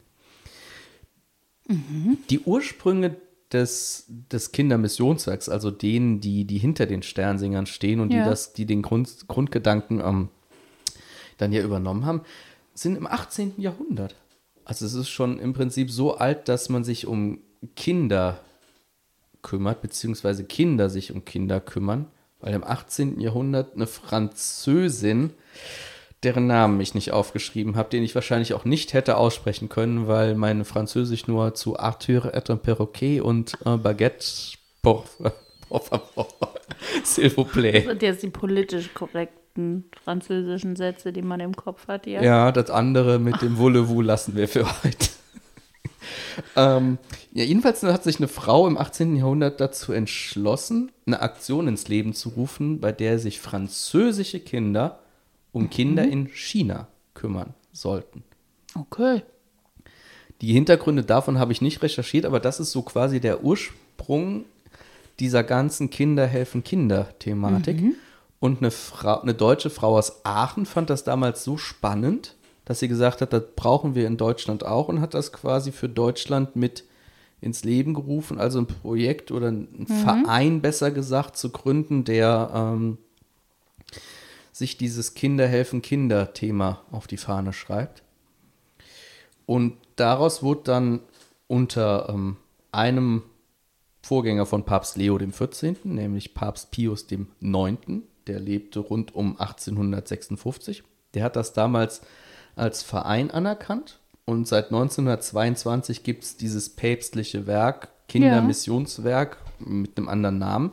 Mhm. Die Ursprünge des, des Kindermissionswerks, also denen, die, die hinter den Sternsingern stehen und ja. die, das, die den Grund, Grundgedanken ähm, dann ja übernommen haben, sind im achtzehnten Jahrhundert. Also es ist schon im Prinzip so alt, dass man sich um Kinder kümmert, beziehungsweise Kinder sich um Kinder kümmern, weil im achtzehnten Jahrhundert eine Französin, deren Namen ich nicht aufgeschrieben habe, den ich wahrscheinlich auch nicht hätte aussprechen können, weil mein Französisch nur zu Arthur et un perroquet und un baguette pour, pour favor, s'il vous plaît. Das sind jetzt die politisch korrekten französischen Sätze, die man im Kopf hat, ja. Ja, das andere mit dem Voulez-vous lassen wir für heute. ähm, ja, jedenfalls hat sich eine Frau im achtzehnten Jahrhundert dazu entschlossen, eine Aktion ins Leben zu rufen, bei der sich französische Kinder um Kinder mhm. in China kümmern sollten. Okay. Die Hintergründe davon habe ich nicht recherchiert, aber das ist so quasi der Ursprung dieser ganzen Kinder-helfen-Kinder-Thematik. Mhm. Und eine, Frau, eine deutsche Frau aus Aachen fand das damals so spannend, dass sie gesagt hat, das brauchen wir in Deutschland auch, und hat das quasi für Deutschland mit ins Leben gerufen, also ein Projekt oder ein mhm. Verein, besser gesagt, zu gründen, der ähm, sich dieses Kinder-helfen-Kinder-Thema auf die Fahne schreibt. Und daraus wurde dann unter ähm, einem Vorgänger von Papst Leo dem vierzehnten., nämlich Papst Pius dem neunten., der lebte rund um achtzehnhundertsechsundfünfzig. Der hat das damals als Verein anerkannt, und seit neunzehnhundertzweiundzwanzig gibt es dieses päpstliche Werk, Kindermissionswerk, ja. mit einem anderen Namen,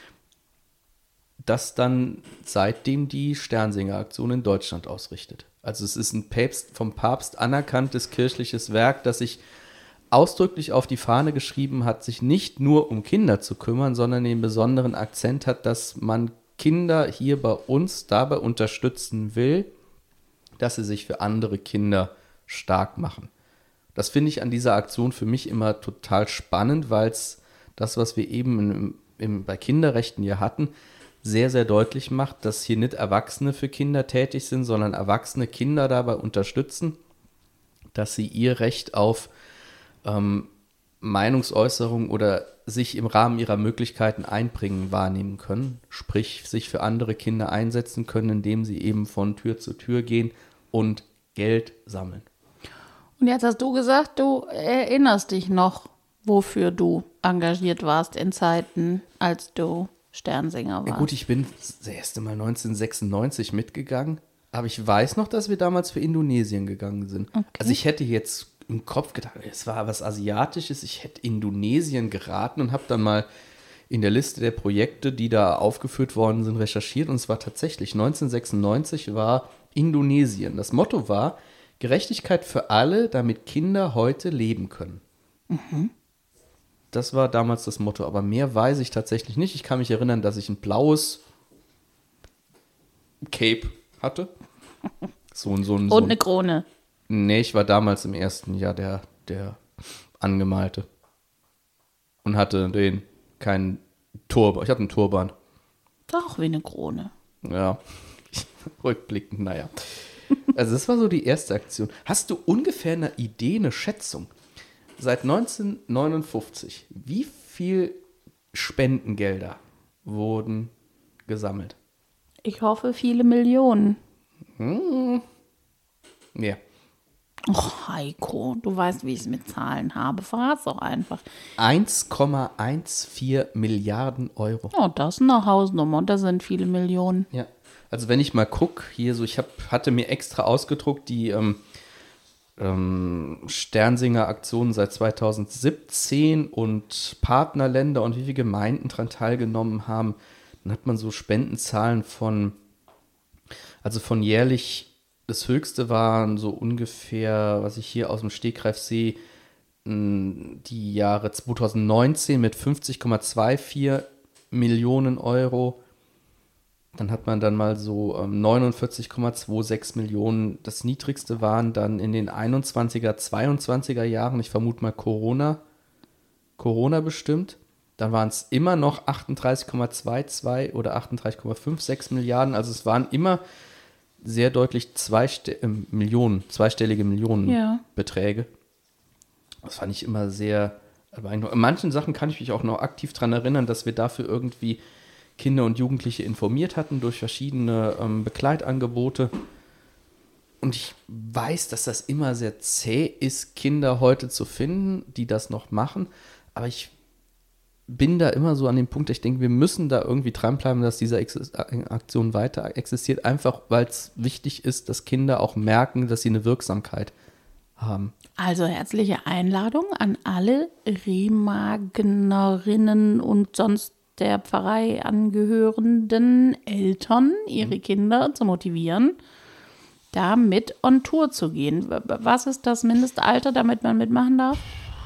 das dann seitdem die Sternsinger-Aktion in Deutschland ausrichtet. Also es ist ein Päpst, vom Papst anerkanntes kirchliches Werk, das sich ausdrücklich auf die Fahne geschrieben hat, sich nicht nur um Kinder zu kümmern, sondern den besonderen Akzent hat, dass man Kinder hier bei uns dabei unterstützen will, dass sie sich für andere Kinder stark machen. Das finde ich an dieser Aktion für mich immer total spannend, weil es das, was wir eben im, im, bei Kinderrechten hier hatten, sehr, sehr deutlich macht, dass hier nicht Erwachsene für Kinder tätig sind, sondern erwachsene Kinder dabei unterstützen, dass sie ihr Recht auf ähm, Meinungsäußerung oder sich im Rahmen ihrer Möglichkeiten einbringen wahrnehmen können, sprich sich für andere Kinder einsetzen können, indem sie eben von Tür zu Tür gehen und Geld sammeln. Und jetzt hast du gesagt, du erinnerst dich noch, wofür du engagiert warst in Zeiten, als du Sternsinger warst. Ja gut, ich bin das erste Mal neunzehnhundertsechsundneunzig mitgegangen, aber ich weiß noch, dass wir damals für Indonesien gegangen sind. Okay. Also ich hätte jetzt im Kopf gedacht, es war was Asiatisches, ich hätte Indonesien geraten und habe dann mal in der Liste der Projekte, die da aufgeführt worden sind, recherchiert, und es war tatsächlich neunzehnhundertsechsundneunzig war Indonesien. Das Motto war Gerechtigkeit für alle, damit Kinder heute leben können. Mhm. Das war damals das Motto, aber mehr weiß ich tatsächlich nicht. Ich kann mich erinnern, dass ich ein blaues Cape hatte. So, so, so, und so eine Krone. Nee, ich war damals im ersten Jahr der, der Angemalte. Und hatte den, keinen Turban. Ich hatte einen Turban. Doch, wie eine Krone. Ja, rückblickend, naja. Also das war so die erste Aktion. Hast du ungefähr eine Idee, eine Schätzung? Seit neunzehnhundertneunundfünfzig, wie viel Spendengelder wurden gesammelt? Ich hoffe, viele Millionen. Hm. Ja. Och, Heiko, du weißt, wie ich es mit Zahlen habe. Verrat's doch einfach. eins Komma vierzehn Milliarden Euro. Oh, das ist eine Hausnummer und da sind viele Millionen. Ja. Also wenn ich mal gucke, hier so, ich hab, hatte mir extra ausgedruckt, die ähm, ähm, Sternsinger-Aktionen seit zweitausendsiebzehn und Partnerländer und wie viele Gemeinden daran teilgenommen haben. Dann hat man so Spendenzahlen von, also von jährlich, das höchste waren so ungefähr, was ich hier aus dem Stegreif sehe, die Jahre zweitausendneunzehn mit fünfzig Komma vierundzwanzig Millionen Euro. Dann hat man dann mal so ähm, neunundvierzig Komma sechsundzwanzig Millionen. Das niedrigste waren dann in den einundzwanziger, zweiundzwanziger Jahren, ich vermute mal Corona, Corona bestimmt. Dann waren es immer noch achtunddreißig Komma zweiundzwanzig oder achtunddreißig Komma sechsundfünfzig Milliarden. Also es waren immer sehr deutlich zweiste- äh, Millionen, zweistellige Millionenbeträge. Ja. Das fand ich immer sehr beeindruckend. In manchen Sachen kann ich mich auch noch aktiv daran erinnern, dass wir dafür irgendwie Kinder und Jugendliche informiert hatten durch verschiedene ähm, Begleitangebote. Und ich weiß, dass das immer sehr zäh ist, Kinder heute zu finden, die das noch machen. Aber ich bin da immer so an dem Punkt, ich denke, wir müssen da irgendwie dranbleiben, dass diese Ex- Aktion weiter existiert, einfach weil es wichtig ist, dass Kinder auch merken, dass sie eine Wirksamkeit haben. Also herzliche Einladung an alle Remagnerinnen und sonst der Pfarrei angehörenden Eltern, ihre Kinder zu motivieren, da mit on Tour zu gehen. Was ist das Mindestalter, damit man mitmachen darf?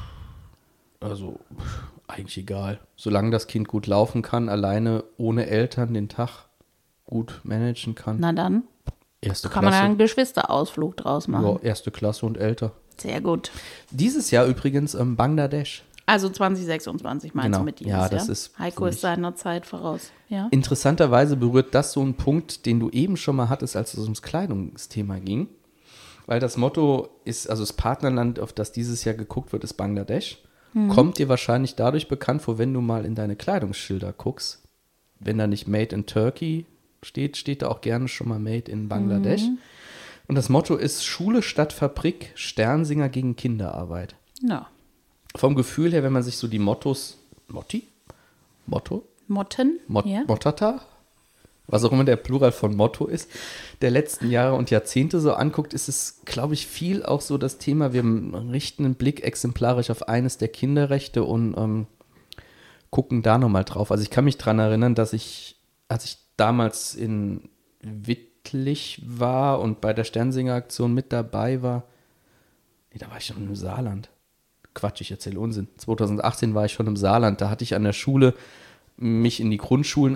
Also eigentlich egal. Solange das Kind gut laufen kann, alleine ohne Eltern den Tag gut managen kann. Na dann erste kann Klasse. man einen Geschwisterausflug draus machen. Ja, erste Klasse und älter. Sehr gut. Dieses Jahr übrigens ähm, Bangladesch. Also zwanzig sechsundzwanzig meinst Genau. du mit dieses Ja, das Jahr? ist Heiko ist seiner Zeit voraus. Ja? Interessanterweise berührt das so einen Punkt, den du eben schon mal hattest, als es ums Kleidungsthema ging. Weil das Motto ist, also das Partnerland, auf das dieses Jahr geguckt wird, ist Bangladesch. Mhm. Kommt dir wahrscheinlich dadurch bekannt vor, wenn du mal in deine Kleidungsschilder guckst. Wenn da nicht Made in Turkey steht, steht da auch gerne schon mal Made in Bangladesch. Mhm. Und das Motto ist Schule statt Fabrik, Sternsinger gegen Kinderarbeit. Ja. Vom Gefühl her, wenn man sich so die Mottos, Motti? Motto? Motten? Mot- ja. Mottata? Was auch immer der Plural von Motto ist, der letzten Jahre und Jahrzehnte so anguckt, ist es, glaube ich, viel auch so das Thema, wir richten einen Blick exemplarisch auf eines der Kinderrechte und ähm, gucken da nochmal drauf. Also ich kann mich daran erinnern, dass ich, als ich damals in Wittlich war und bei der Sternsinger-Aktion mit dabei war, nee, da war ich schon im Saarland. Quatsch, ich erzähle Unsinn. zweitausendachtzehn war ich schon im Saarland. Da hatte ich an der Schule mich in die Grundschulen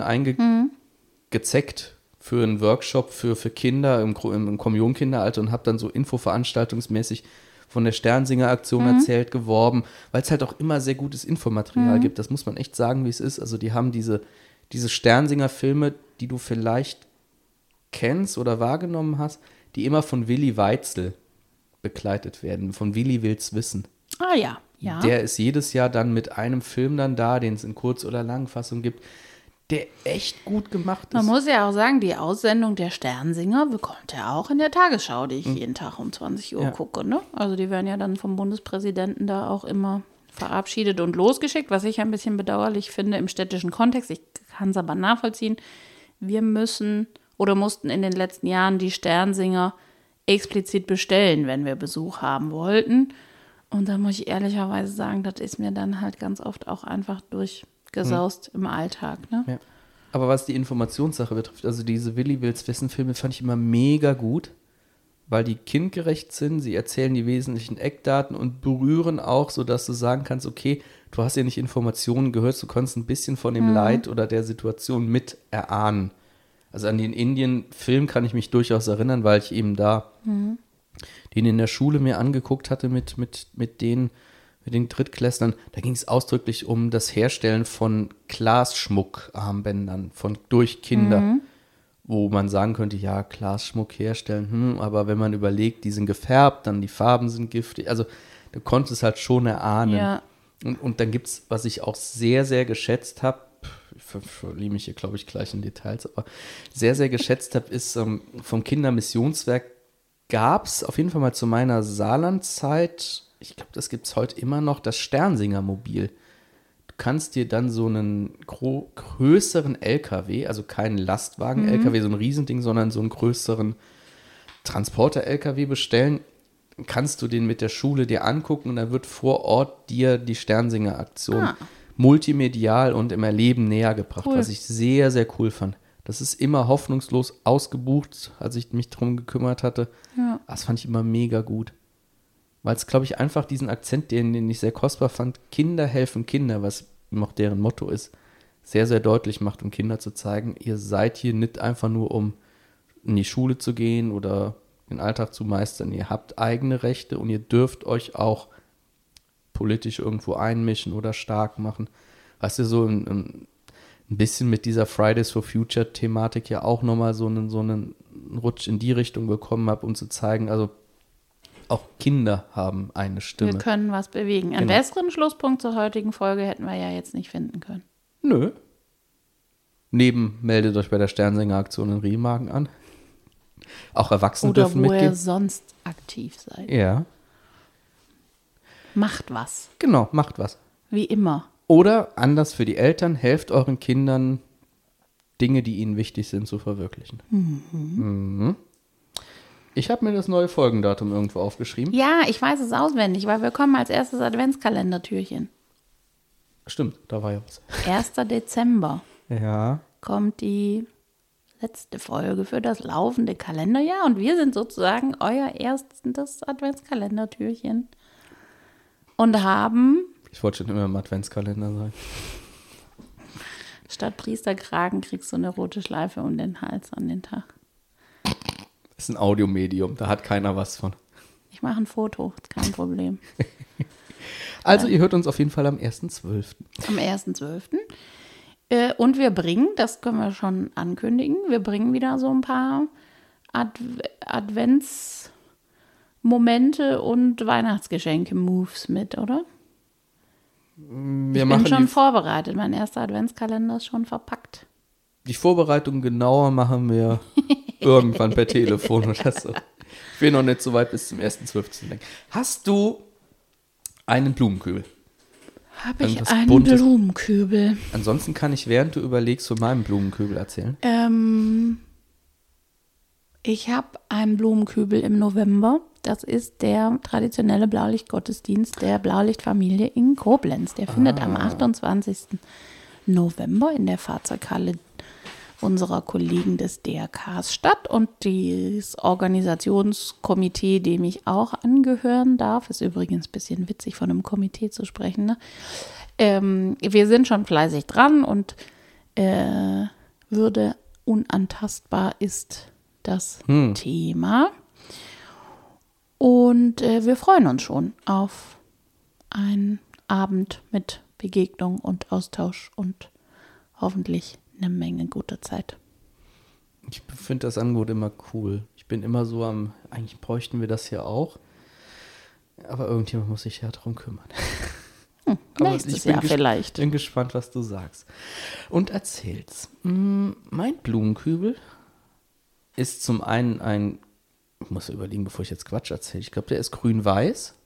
eingezeckt mhm. für einen Workshop für, für Kinder im, im Kommunionkinderalter und habe dann so infoveranstaltungsmäßig von der Sternsinger-Aktion mhm. erzählt, geworben, weil es halt auch immer sehr gutes Infomaterial mhm. gibt. Das muss man echt sagen, wie es ist. Also die haben diese, diese Sternsinger-Filme, die du vielleicht kennst oder wahrgenommen hast, die immer von Willi Weitzel begleitet werden. Von Willi will's wissen. Ah ja, ja. Der ist jedes Jahr dann mit einem Film dann da, den es in Kurz- oder Langfassung gibt, der echt gut gemacht ist. Man muss ja auch sagen, die Aussendung der Sternsinger bekommt ja auch in der Tagesschau, die ich mhm. jeden Tag um zwanzig Uhr ja. gucke. Ne? Also die werden ja dann vom Bundespräsidenten da auch immer verabschiedet und losgeschickt, was ich ein bisschen bedauerlich finde im städtischen Kontext. Ich kann es aber nachvollziehen. Wir müssen oder mussten in den letzten Jahren die Sternsinger explizit bestellen, wenn wir Besuch haben wollten. Und da muss ich ehrlicherweise sagen, das ist mir dann halt ganz oft auch einfach durchgesaust hm. im Alltag. Ne? Ja. Aber was die Informationssache betrifft, also diese Willi Will's Wissen Filme fand ich immer mega gut, weil die kindgerecht sind, sie erzählen die wesentlichen Eckdaten und berühren auch, sodass du sagen kannst, okay, du hast ja nicht Informationen gehört, du kannst ein bisschen von dem hm. Leid oder der Situation mit erahnen. Also an den Indien-Film kann ich mich durchaus erinnern, weil ich eben da hm. den in der Schule mir angeguckt hatte mit, mit, mit, den, mit den Drittklässlern. Da ging es ausdrücklich um das Herstellen von Glasschmuckarmbändern von, durch Kinder, mhm. wo man sagen könnte, ja, Glasschmuck herstellen, hm, aber wenn man überlegt, die sind gefärbt, dann die Farben sind giftig. Also du konntest halt schon erahnen. Ja. Und, und dann gibt es, was ich auch sehr, sehr geschätzt habe, ich verliere mich hier, glaube ich, gleich in Details, aber sehr, sehr geschätzt habe, ist ähm, vom Kindermissionswerk gab es auf jeden Fall mal zu meiner Saarlandzeit, ich glaube, das gibt es heute immer noch, das Sternsinger-Mobil. Du kannst dir dann so einen gro- größeren L K W, also keinen Lastwagen-L K W, mhm. so ein Riesending, sondern so einen größeren Transporter-L K W bestellen. Kannst du den mit der Schule dir angucken und dann wird vor Ort dir die Sternsinger-Aktion ah. multimedial und im Erleben näher gebracht, cool. was ich sehr, sehr cool fand. Das ist immer hoffnungslos ausgebucht, als ich mich drum gekümmert hatte. Ja. Das fand ich immer mega gut. Weil es, glaube ich, einfach diesen Akzent, den, den ich sehr kostbar fand, Kinder helfen Kinder, was noch deren Motto ist, sehr, sehr deutlich macht, um Kinder zu zeigen, ihr seid hier nicht einfach nur, um in die Schule zu gehen oder den Alltag zu meistern. Ihr habt eigene Rechte und ihr dürft euch auch politisch irgendwo einmischen oder stark machen. Weißt du, so ein, ein bisschen mit dieser Fridays for Future Thematik ja auch nochmal so einen, so einen Rutsch in die Richtung bekommen habe, um zu zeigen, also auch Kinder haben eine Stimme. Wir können was bewegen. Einen genau. besseren Schlusspunkt zur heutigen Folge hätten wir ja jetzt nicht finden können. Nö. Neben meldet euch bei der Sternsinger-Aktion in Remagen an. Auch Erwachsene Oder dürfen wo mitgehen. ihr sonst aktiv seid. Ja. Macht was. Genau, macht was. Wie immer. Oder anders für die Eltern, helft euren Kindern, Dinge, die ihnen wichtig sind, zu verwirklichen. Mhm. Mhm. Ich habe mir das neue Folgendatum irgendwo aufgeschrieben. Ja, ich weiß es auswendig, weil wir kommen als erstes Adventskalendertürchen. Stimmt, da war ja was. erster Dezember. Ja. Kommt die letzte Folge für das laufende Kalenderjahr und wir sind sozusagen euer erstes Adventskalendertürchen und haben... Ich wollte schon immer im Adventskalender sein. Statt Priesterkragen kriegst du eine rote Schleife um den Hals an den Tag. Das ist ein Audiomedium, da hat keiner was von. Ich mache ein Foto, kein Problem. Also ihr hört uns auf jeden Fall am ersten zwölften Am ersten zwölften Äh, und wir bringen, das können wir schon ankündigen, wir bringen wieder so ein paar Adv- Adventsmomente und Weihnachtsgeschenke-Moves mit, oder? Wir ich machen bin schon die, vorbereitet, mein erster Adventskalender ist schon verpackt. Die Vorbereitung genauer machen wir irgendwann per Telefon oder so. Ich will noch nicht so weit bis zum ersten zwölften denken. Hast du einen Blumenkübel? Habe ich Irgendwas einen Buntes? Blumenkübel? Ansonsten kann ich, während du überlegst, von meinem Blumenkübel erzählen. Ähm, ich habe einen Blumenkübel im November. Das ist der traditionelle Blaulichtgottesdienst der Blaulichtfamilie in Koblenz. Der ah. findet am achtundzwanzigsten November in der Fahrzeughalle unserer Kollegen des D R Ks statt. Und das Organisationskomitee, dem ich auch angehören darf, ist übrigens ein bisschen witzig, von einem Komitee zu sprechen, ne? ähm, wir sind schon fleißig dran und äh, Würde unantastbar ist das hm. Thema. Und äh, wir freuen uns schon auf einen Abend mit Begegnung und Austausch und hoffentlich eine Menge guter Zeit. Ich finde das Angebot immer cool. Ich bin immer so am, eigentlich bräuchten wir das ja auch, aber irgendjemand muss sich ja darum kümmern. Hm, nächstes Jahr vielleicht. Ich bin gespannt, was du sagst. Und erzähl's. Mein Blumenkübel ist zum einen ein, ich muss überlegen, bevor ich jetzt Quatsch erzähle, ich glaube, der ist grün-weiß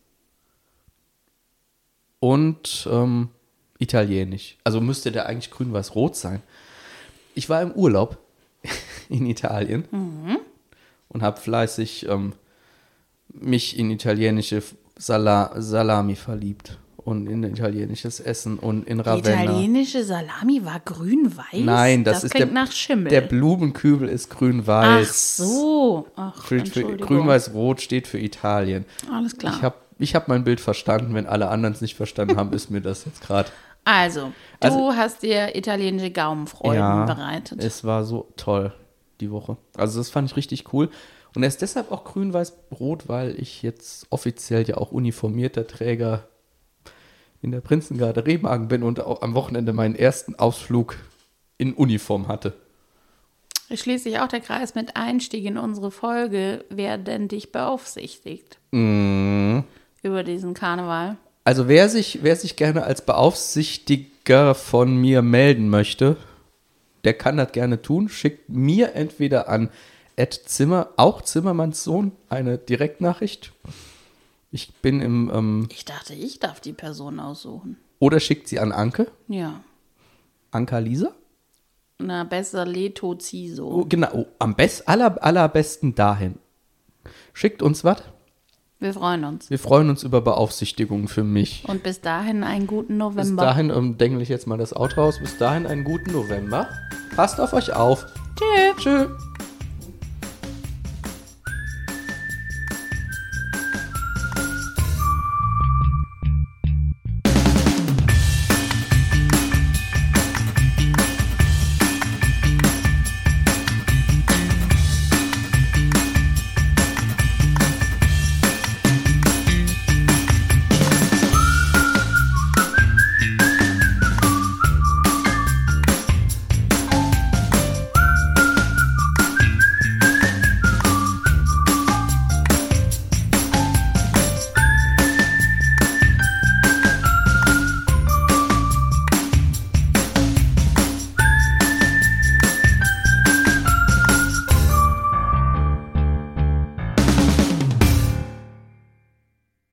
und ähm, italienisch. Also müsste der eigentlich grün-weiß-rot sein. Ich war im Urlaub in Italien mhm. und habe fleißig ähm, mich in italienische Sala- Salami verliebt und in italienisches Essen und in Ravenna. Die italienische Salami war grün-weiß? Nein, das, das ist klingt der, nach Schimmel. Der Blumenkübel ist grün-weiß. Ach so. Ach, für, für grün-weiß-rot steht für Italien. Alles klar. Ich habe ich hab mein Bild verstanden. Wenn alle anderen es nicht verstanden haben, ist mir das jetzt gerade. Also, du also, hast dir italienische Gaumenfreuden ja, bereitet. Es war so toll die Woche. Also das fand ich richtig cool. Und er ist deshalb auch grün-weiß-rot, weil ich jetzt offiziell ja auch uniformierter Träger in der Prinzengarde Remagen bin und auch am Wochenende meinen ersten Ausflug in Uniform hatte. Es schließt sich auch der Kreis mit Einstieg in unsere Folge, wer denn dich beaufsichtigt mm. über diesen Karneval. Also wer sich, wer sich gerne als Beaufsichtiger Belustiger von mir melden möchte, der kann das gerne tun. Schickt mir entweder an Ed Zimmer, auch Zimmermanns Sohn, eine Direktnachricht. Ich bin im... Ähm, ich dachte, ich darf die Person aussuchen. Oder schickt sie an Anke. Ja. Anka Lisa? Na, besser Leto Ziso. Oh, genau, oh, am best, aller, allerbesten dahin. Schickt uns was. Wir freuen uns. Wir freuen uns über Beaufsichtigungen für mich. Und bis dahin einen guten November. Bis dahin, ähm, denke ich jetzt mal das Outro aus. Bis dahin einen guten November. Passt auf euch auf. Tschüss. Tschüss.